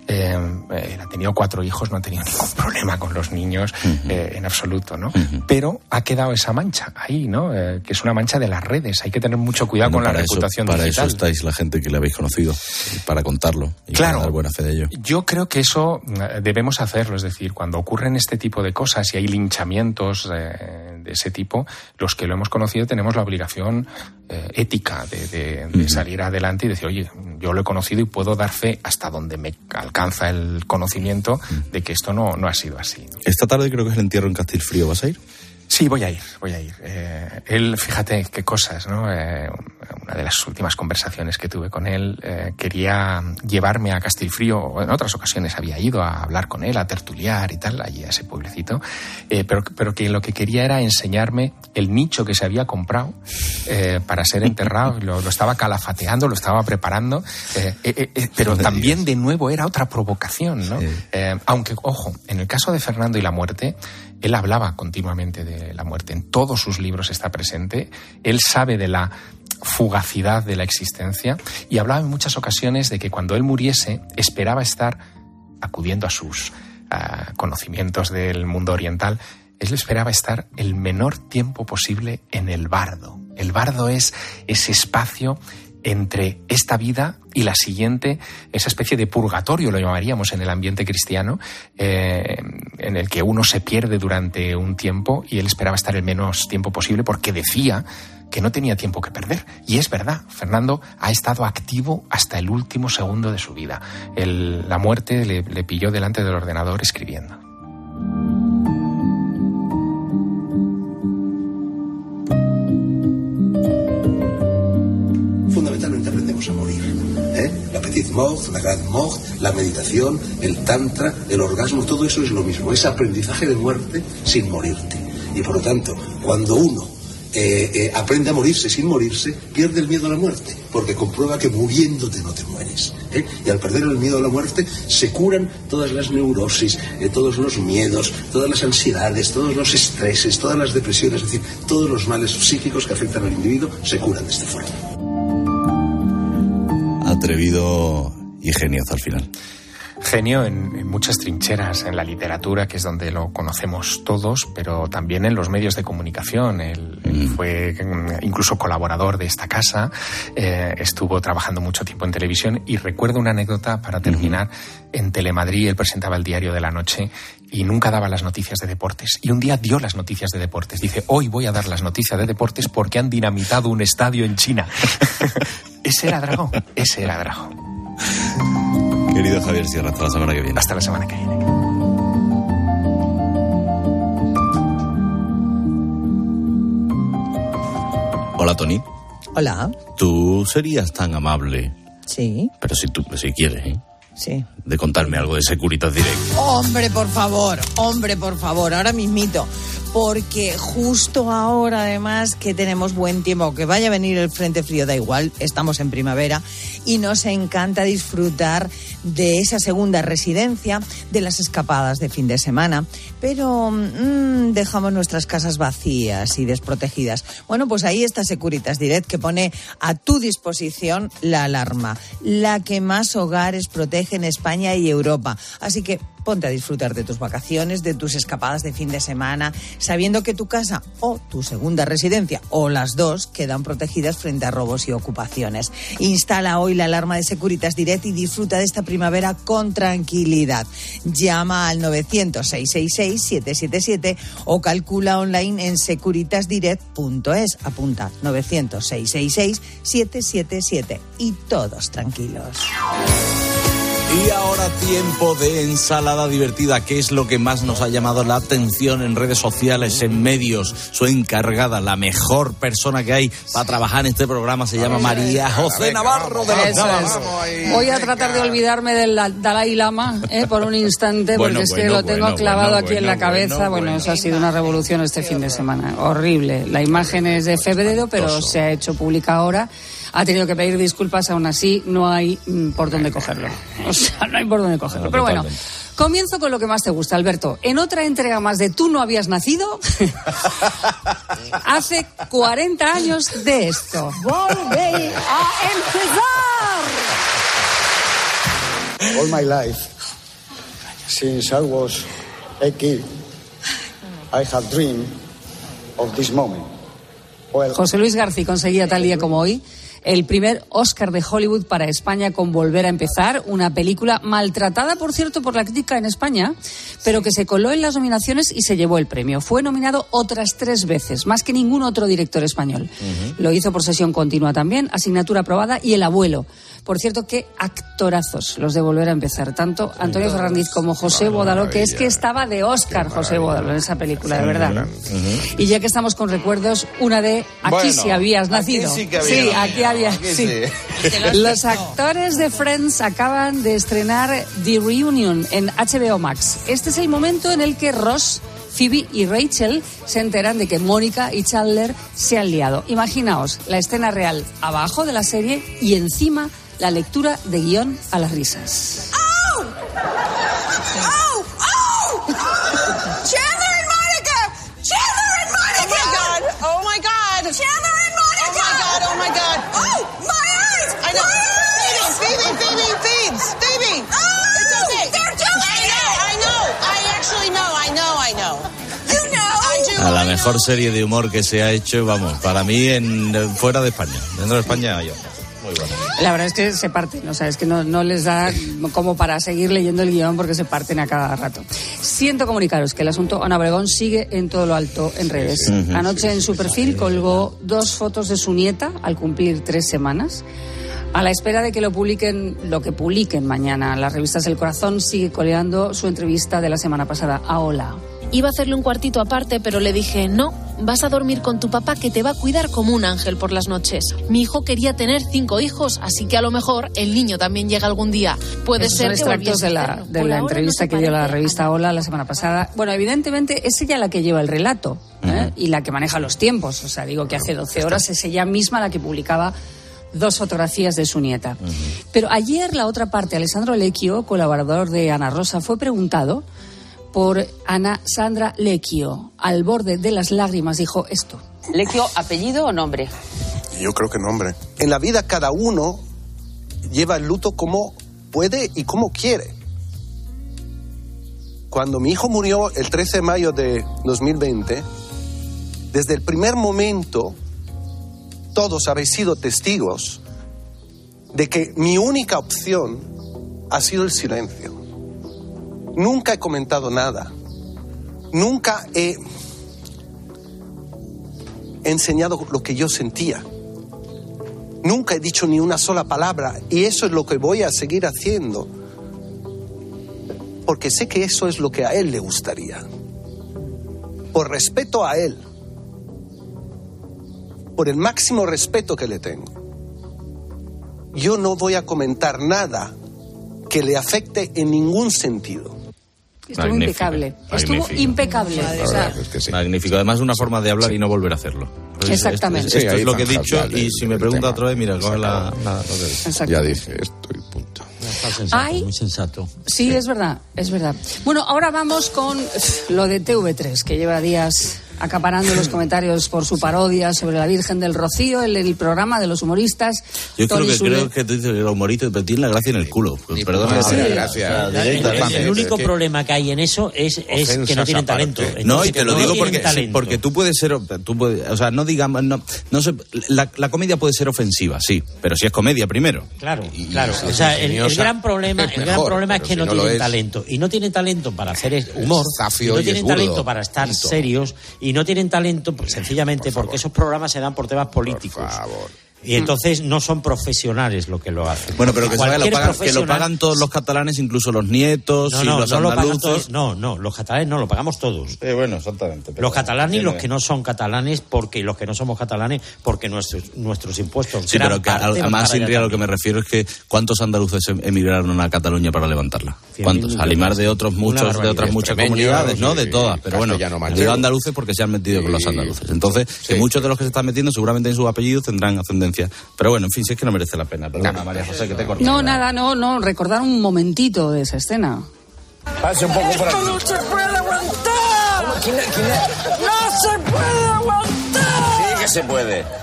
Él ha tenido 4 hijos, no ha tenido ningún problema con los niños en absoluto, ¿no? Pero ha quedado esa mancha ahí, ¿no? Que es una mancha de las redes. Hay que tener mucho cuidado con la reputación digital. Para eso estáis la gente que le habéis conocido, para contarlo y para dar buena fe de ello. Yo creo que eso debemos hacerlo, es decir, cuando ocurren este tipo de cosas y hay linchamientos de ese tipo, los que lo hemos conocido tenemos la obligación ética de salir adelante y decir, oye, yo lo he conocido y puedo dar fe hasta donde me alcanza el conocimiento de que esto no ha sido así, ¿no? Esta tarde creo que es el entierro en Castilfrío. ¿Vas a ir? Sí, voy a ir. Él, fíjate qué cosas, ¿no? Una de las últimas conversaciones que tuve con él, quería llevarme a Castilfrío. En otras ocasiones había ido a hablar con él, a tertuliar y tal, allí a ese pueblecito, pero que lo que quería era enseñarme el nicho que se había comprado para ser enterrado. Lo estaba calafateando, lo estaba preparando, pero también de nuevo era otra provocación, ¿no? Aunque, ojo, en el caso de Fernando y la muerte, él hablaba continuamente de la muerte. En todos sus libros está presente. Él sabe de la fugacidad de la existencia y hablaba en muchas ocasiones de que cuando él muriese esperaba estar, acudiendo a sus conocimientos del mundo oriental, él esperaba estar el menor tiempo posible en el bardo. El bardo es ese espacio entre esta vida y la siguiente, esa especie de purgatorio, lo llamaríamos en el ambiente cristiano, en el que uno se pierde durante un tiempo, y él esperaba estar el menos tiempo posible porque decía que no tenía tiempo que perder. Y es verdad, Fernando ha estado activo hasta el último segundo de su vida. La muerte le pilló delante del ordenador escribiendo. Fundamentalmente aprendemos a morir. La Petite Mort, la Grande Mort, la meditación, el tantra, el orgasmo, todo eso es lo mismo. Es aprendizaje de muerte sin morirte. Y por lo tanto, cuando uno aprende a morirse sin morirse, pierde el miedo a la muerte, porque comprueba que muriéndote no te mueres. Y al perder el miedo a la muerte se curan todas las neurosis, todos los miedos, todas las ansiedades, todos los estreses, todas las depresiones, es decir, todos los males psíquicos que afectan al individuo se curan de esta forma. Atrevido y genioso al final. Genio en muchas trincheras, en la literatura, que es donde lo conocemos todos, pero también en los medios de comunicación. Él fue incluso colaborador de esta casa, estuvo trabajando mucho tiempo en televisión, y recuerdo una anécdota para terminar. En Telemadrid él presentaba el Diario de la Noche y nunca daba las noticias de deportes. Y un día dio las noticias de deportes. Dice, hoy voy a dar las noticias de deportes porque han dinamitado un estadio en China. Ese era Dragó. Querido Javier Sierra, hasta la semana que viene. Hasta la semana que viene. Hola, Tony. Hola. ¿Tú serías tan amable? Sí. Pero si quieres, ¿eh? Sí. De contarme algo de Securitas Direct. Hombre, por favor, ahora mismito. Porque justo ahora, además, que tenemos buen tiempo, que vaya a venir el frente frío, da igual, estamos en primavera y nos encanta disfrutar de esa segunda residencia, de las escapadas de fin de semana, pero dejamos nuestras casas vacías y desprotegidas. Bueno, pues ahí está Securitas Direct, que pone a tu disposición la alarma, la que más hogares protege en España y Europa. Así que ponte a disfrutar de tus vacaciones, de tus escapadas de fin de semana, sabiendo que tu casa o tu segunda residencia, o las dos, quedan protegidas frente a robos y ocupaciones. Instala hoy la alarma de Securitas Direct y disfruta de esta primavera con tranquilidad. Llama al 900-666-777 o calcula online en securitasdirect.es. Apunta, 900-666-777 y todos tranquilos. Y ahora tiempo de ensalada divertida, que es lo que más nos ha llamado la atención en redes sociales, en medios. Su encargada, la mejor persona que hay para trabajar en este programa, se llama María José Navarro de los Navarros. Voy a tratar de olvidarme del Dalai Lama por un instante, porque lo tengo clavado aquí en la cabeza. Eso ha sido una revolución este fin de semana. Horrible. La imagen es de febrero, pero se ha hecho pública ahora. Ha tenido que pedir disculpas, aún así no hay por dónde cogerlo. No hay por dónde cogerlo. Pero bueno, comienzo con lo que más te gusta, Alberto. En otra entrega más de Tú no habías nacido, hace 40 años de esto. ¡Volve a empezar! All my life. Since I was a kid, I have dreamed of this moment. José Luis García conseguía tal día como hoy el primer Oscar de Hollywood para España con Volver a empezar, una película maltratada, por cierto, por la crítica en España, pero que se coló en las nominaciones y se llevó el premio. Fue nominado otras 3 veces, más que ningún otro director español. Lo hizo por sesión continua también, asignatura aprobada y El abuelo. Por cierto, qué actorazos los de Volver a empezar. Tanto Antonio Fernández como José Bódalo, que es que estaba de Oscar José Bódalo en esa película, de verdad. Y ya que estamos con recuerdos, una de Aquí sí habías nacido. Aquí sí que había sí, nacido. aquí había. Aquí Sí. Los actores de Friends acaban de estrenar The Reunion en HBO Max. Este es el momento en el que Ross, Phoebe y Rachel se enteran de que Mónica y Chandler se han liado. Imaginaos la escena real abajo de la serie y encima la lectura de guión a las risas. ¡Oh! ¡Oh! ¡Oh! ¡Chandler and Monica! ¡Chandler and Monica! Oh my God! ¡Chandler and Monica! Oh my God! Oh, my eyes! I know. Phoebe! Oh! It's okay. They're doing I know. I know. You know? A la mejor serie de humor que se ha hecho, vamos, para mí fuera de España. Dentro de España, yo. Muy bueno. La verdad es que se parten, o sea, es que no les da como para seguir leyendo el guión porque se parten a cada rato. Siento comunicaros que el asunto Ana Obregón sigue en todo lo alto en redes. Anoche en su perfil colgó 2 fotos de su nieta al cumplir 3 semanas. A la espera de que lo que publiquen mañana las revistas El Corazón, sigue coleando su entrevista de la semana pasada a Hola. Iba a hacerle un cuartito aparte, pero le dije, no, vas a dormir con tu papá que te va a cuidar como un ángel por las noches. Mi hijo quería tener 5 hijos, así que a lo mejor el niño también llega algún día. Puede ser que extractos de la entrevista que dio la revista Hola la semana pasada. Bueno, evidentemente es ella la que lleva el relato y la que maneja los tiempos. O sea, digo que hace 12 horas es ella misma la que publicaba 2 fotografías de su nieta. Pero ayer la otra parte, Alessandro Lecchio, colaborador de Ana Rosa, fue preguntado por Ana Sandra Lecchio. Al borde de las lágrimas dijo esto. ¿Lecchio, apellido o nombre? Yo creo que nombre. En la vida cada uno lleva el luto como puede y como quiere. Cuando mi hijo murió el 13 de mayo de 2020, desde el primer momento todos habéis sido testigos de que mi única opción ha sido el silencio. Nunca he comentado nada. Nunca he enseñado lo que yo sentía. Nunca he dicho ni una sola palabra y eso es lo que voy a seguir haciendo. Porque sé que eso es lo que a él le gustaría. Por respeto a él. Por el máximo respeto que le tengo. Yo no voy a comentar nada que le afecte en ningún sentido. Estuvo impecable. Estuvo impecable. O sea, es que sí. Magnífico. Además, una forma de hablar y no volver a hacerlo. Exactamente. Esto es lo que he dicho y si me pregunta otra vez, mira, coge la ya dije esto y punto. Muy sensato. Sí, es verdad. Bueno, ahora vamos con lo de TV3, que lleva días acaparando los comentarios por su parodia sobre la Virgen del Rocío, el programa de los humoristas. Yo creo que tú dices el humorito, pero tiene la gracia en el culo. Perdona. El único problema que hay en eso es que no tienen talento. No, y te lo digo porque tú puedes ser, o sea, no digamos, no sé, la comedia puede ser ofensiva, sí, pero si es comedia primero. Claro. O sea, el gran problema es que no tienen talento. Y no tienen talento para hacer humor, y no tienen talento para estar serios, y no tienen talento sencillamente porque esos programas se dan por temas políticos. Por favor. Y entonces no son profesionales lo que lo hacen. Bueno, pero que lo pagan todos los catalanes, incluso los nietos y los andaluces. No, los catalanes no, lo pagamos todos. Bueno, exactamente. Los catalanes y los que no son catalanes, porque los que no somos catalanes, porque nuestros impuestos. Sí, pero que además, Indria, a lo que me refiero es que ¿cuántos andaluces emigraron a Cataluña para levantarla? ¿Cuántos? Al limar de otras muchas comunidades, ¿no? De todas. Pero bueno, digo andaluces porque se han metido con los andaluces. Entonces, que muchos de los que se están metiendo seguramente en sus apellidos tendrán ascendencia. Pero bueno, en fin, si es que no merece la pena. Perdona, María José, que te corto. No, recordar un momentito de esa escena. Pase un poco por aquí. ¡No se puede aguantar! ¡No se puede aguantar! Sí que se puede.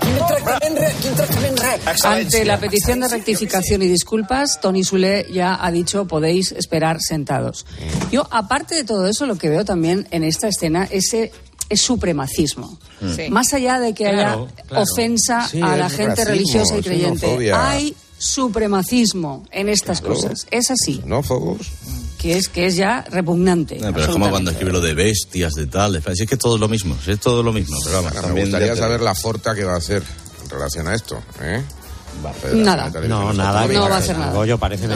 Ante la petición de rectificación y disculpas, Tony Soler ya ha dicho podéis esperar sentados. Yo, aparte de todo eso, lo que veo también en esta escena es supremacismo. Sí. Más allá de que haya ofensa a la gente religiosa y creyente, hay supremacismo en estas cosas. Es así. Xenófobos. Que es ya repugnante. Pero es como cuando escribe lo de bestias, de tal. Si es que es todo lo mismo, pero vamos. Bueno, me gustaría saber la Forta que va a hacer en relación a esto, ¿eh? Nada. No va a hacer nada. Parece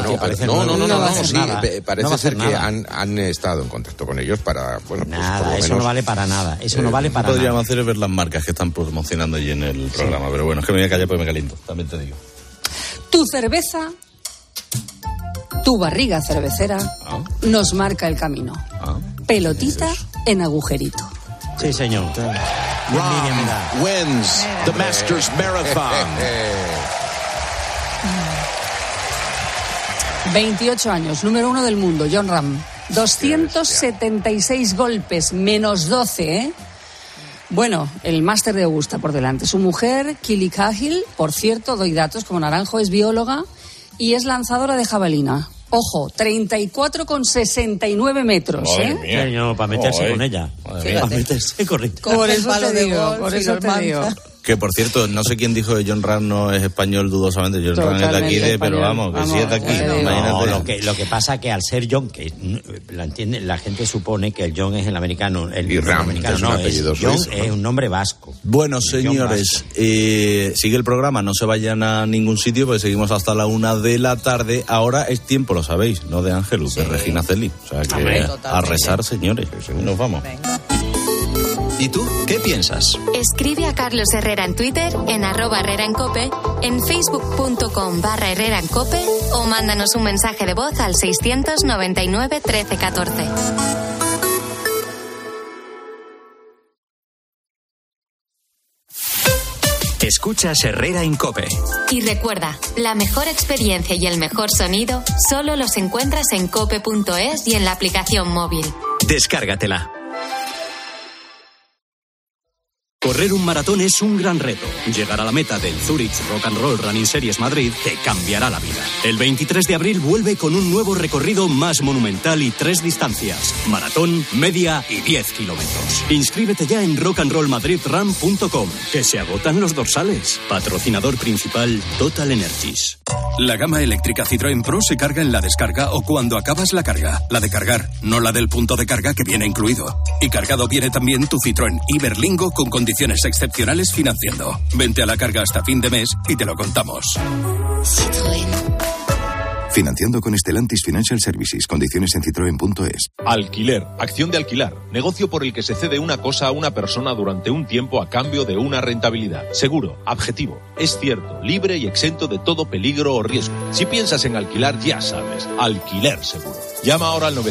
ser que han estado en contacto con ellos para, bueno, pues nada, eso no vale para nada. Eso no vale para nada. Podríamos hacer es ver las marcas que están promocionando allí en el programa, pero bueno, es que me voy a callar porque me caliento, también te digo. Tu cerveza, tu barriga cervecera, nos marca el camino. Pelotita en agujerito. Sí, señor. Rahm wins the Masters Marathon. 28 años, número 1 del mundo, Jon Rahm. 276 golpes, menos 12, ¿eh? Bueno, el máster de Augusta por delante. Su mujer, Kili Cahill, por cierto, doy datos, como Naranjo, es bióloga y es lanzadora de jabalina. Ojo, 34,69 metros, ¿eh? Mía. Señor, para meterse con ella. Para meterse con ella. Por eso te digo. Que, por cierto, no sé quién dijo que Jon Rahm no es español dudosamente. Jon Rahm es de aquí, pero vamos, que sí es de aquí. Imagínate. Lo que pasa es que al ser Jon, que la gente supone que el Jon es el americano. El americano es un apellido suizo. Jon es un nombre vasco. Bueno, señores, sigue el programa. No se vayan a ningún sitio porque seguimos hasta la 1 de la tarde. Ahora es tiempo, lo sabéis, no de Ángelus, de Regina Celi. O sea que a rezar, señores. Nos vamos. ¿Y tú qué piensas? Escribe a Carlos Herrera en Twitter, en @HerreraenCope, en facebook.com/HerreraenCope o mándanos un mensaje de voz al 699 13 14. Escuchas Herrera en COPE. Y recuerda, la mejor experiencia y el mejor sonido solo los encuentras en cope.es y en la aplicación móvil. Descárgatela. Correr un maratón es un gran reto. Llegar a la meta del Zurich Rock and Roll Running Series Madrid te cambiará la vida. El 23 de abril vuelve con un nuevo recorrido más monumental y 3 distancias: maratón, media y 10 kilómetros. Inscríbete ya en rockandrollmadridrun.com, que se agotan los dorsales. Patrocinador principal Total Energies. La gama eléctrica Citroën Pro se carga en la descarga o cuando acabas la carga. La de cargar, no la del punto de carga que viene incluido. Y cargado viene también tu Citroën Iberlingo con condiciones excepcionales financiando. Vente a la carga hasta fin de mes y te lo contamos. Citroën. Financiando con Stellantis Financial Services. Condiciones en citroen.es. Alquiler. Acción de alquilar. Negocio por el que se cede una cosa a una persona durante un tiempo a cambio de una rentabilidad. Seguro. Objetivo. Es cierto. Libre y exento de todo peligro o riesgo. Si piensas en alquilar, ya sabes. Alquiler Seguro. Llama ahora al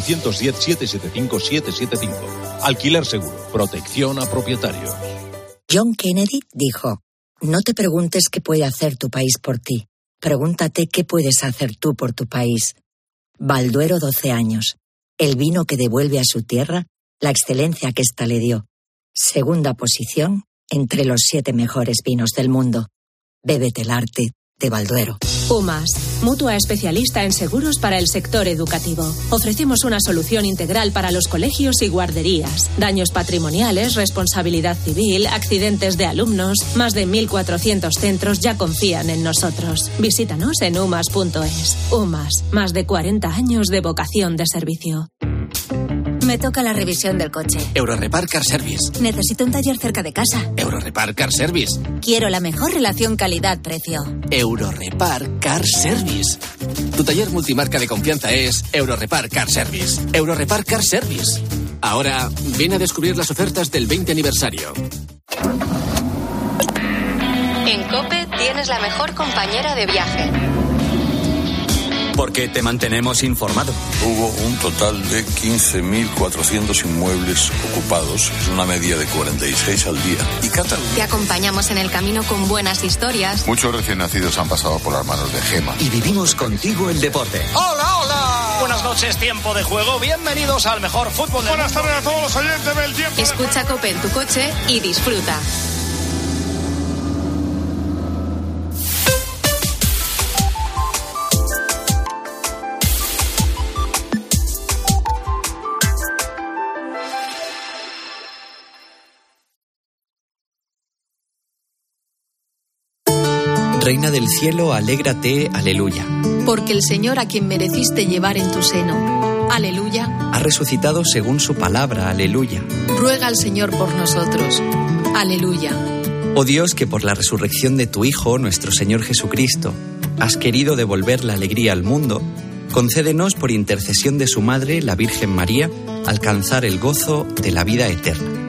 910-775-775. Alquiler Seguro. Protección a propietarios. John Kennedy dijo: no te preguntes qué puede hacer tu país por ti. Pregúntate qué puedes hacer tú por tu país. Balduero 12 años. El vino que devuelve a su tierra la excelencia que ésta le dio. Segunda posición entre los 7 mejores vinos del mundo. Bébete el arte de Balduero. UMAS, mutua especialista en seguros para el sector educativo. Ofrecemos una solución integral para los colegios y guarderías. Daños patrimoniales, responsabilidad civil, accidentes de alumnos. Más de 1.400 centros ya confían en nosotros. Visítanos en umas.es. UMAS, más de 40 años de vocación de servicio. Me toca la revisión del coche. Eurorepar Car Service. Necesito un taller cerca de casa. Eurorepar Car Service. Quiero la mejor relación calidad-precio. Eurorepar Car Service. Tu taller multimarca de confianza es Eurorepar Car Service. Eurorepar Car Service. Ahora, ven a descubrir las ofertas del 20 aniversario. En COPE tienes la mejor compañera de viaje. Porque te mantenemos informado. Hubo un total de 15.400 inmuebles ocupados. Es una media de 46 al día. Y Cataluña. Te acompañamos en el camino con buenas historias. Muchos recién nacidos han pasado por las manos de Gema. Y vivimos contigo el deporte. ¡Hola, hola! Buenas noches, tiempo de juego. Bienvenidos al mejor fútbol del mundo. Buenas tardes a todos los oyentes del tiempo. Escucha COPE en tu coche y disfruta. Reina del cielo, alégrate, aleluya. Porque el Señor, a quien mereciste llevar en tu seno, aleluya, ha resucitado según su palabra, aleluya. Ruega al Señor por nosotros, aleluya. Oh Dios, que por la resurrección de tu Hijo, nuestro Señor Jesucristo, has querido devolver la alegría al mundo, concédenos por intercesión de su Madre, la Virgen María, alcanzar el gozo de la vida eterna.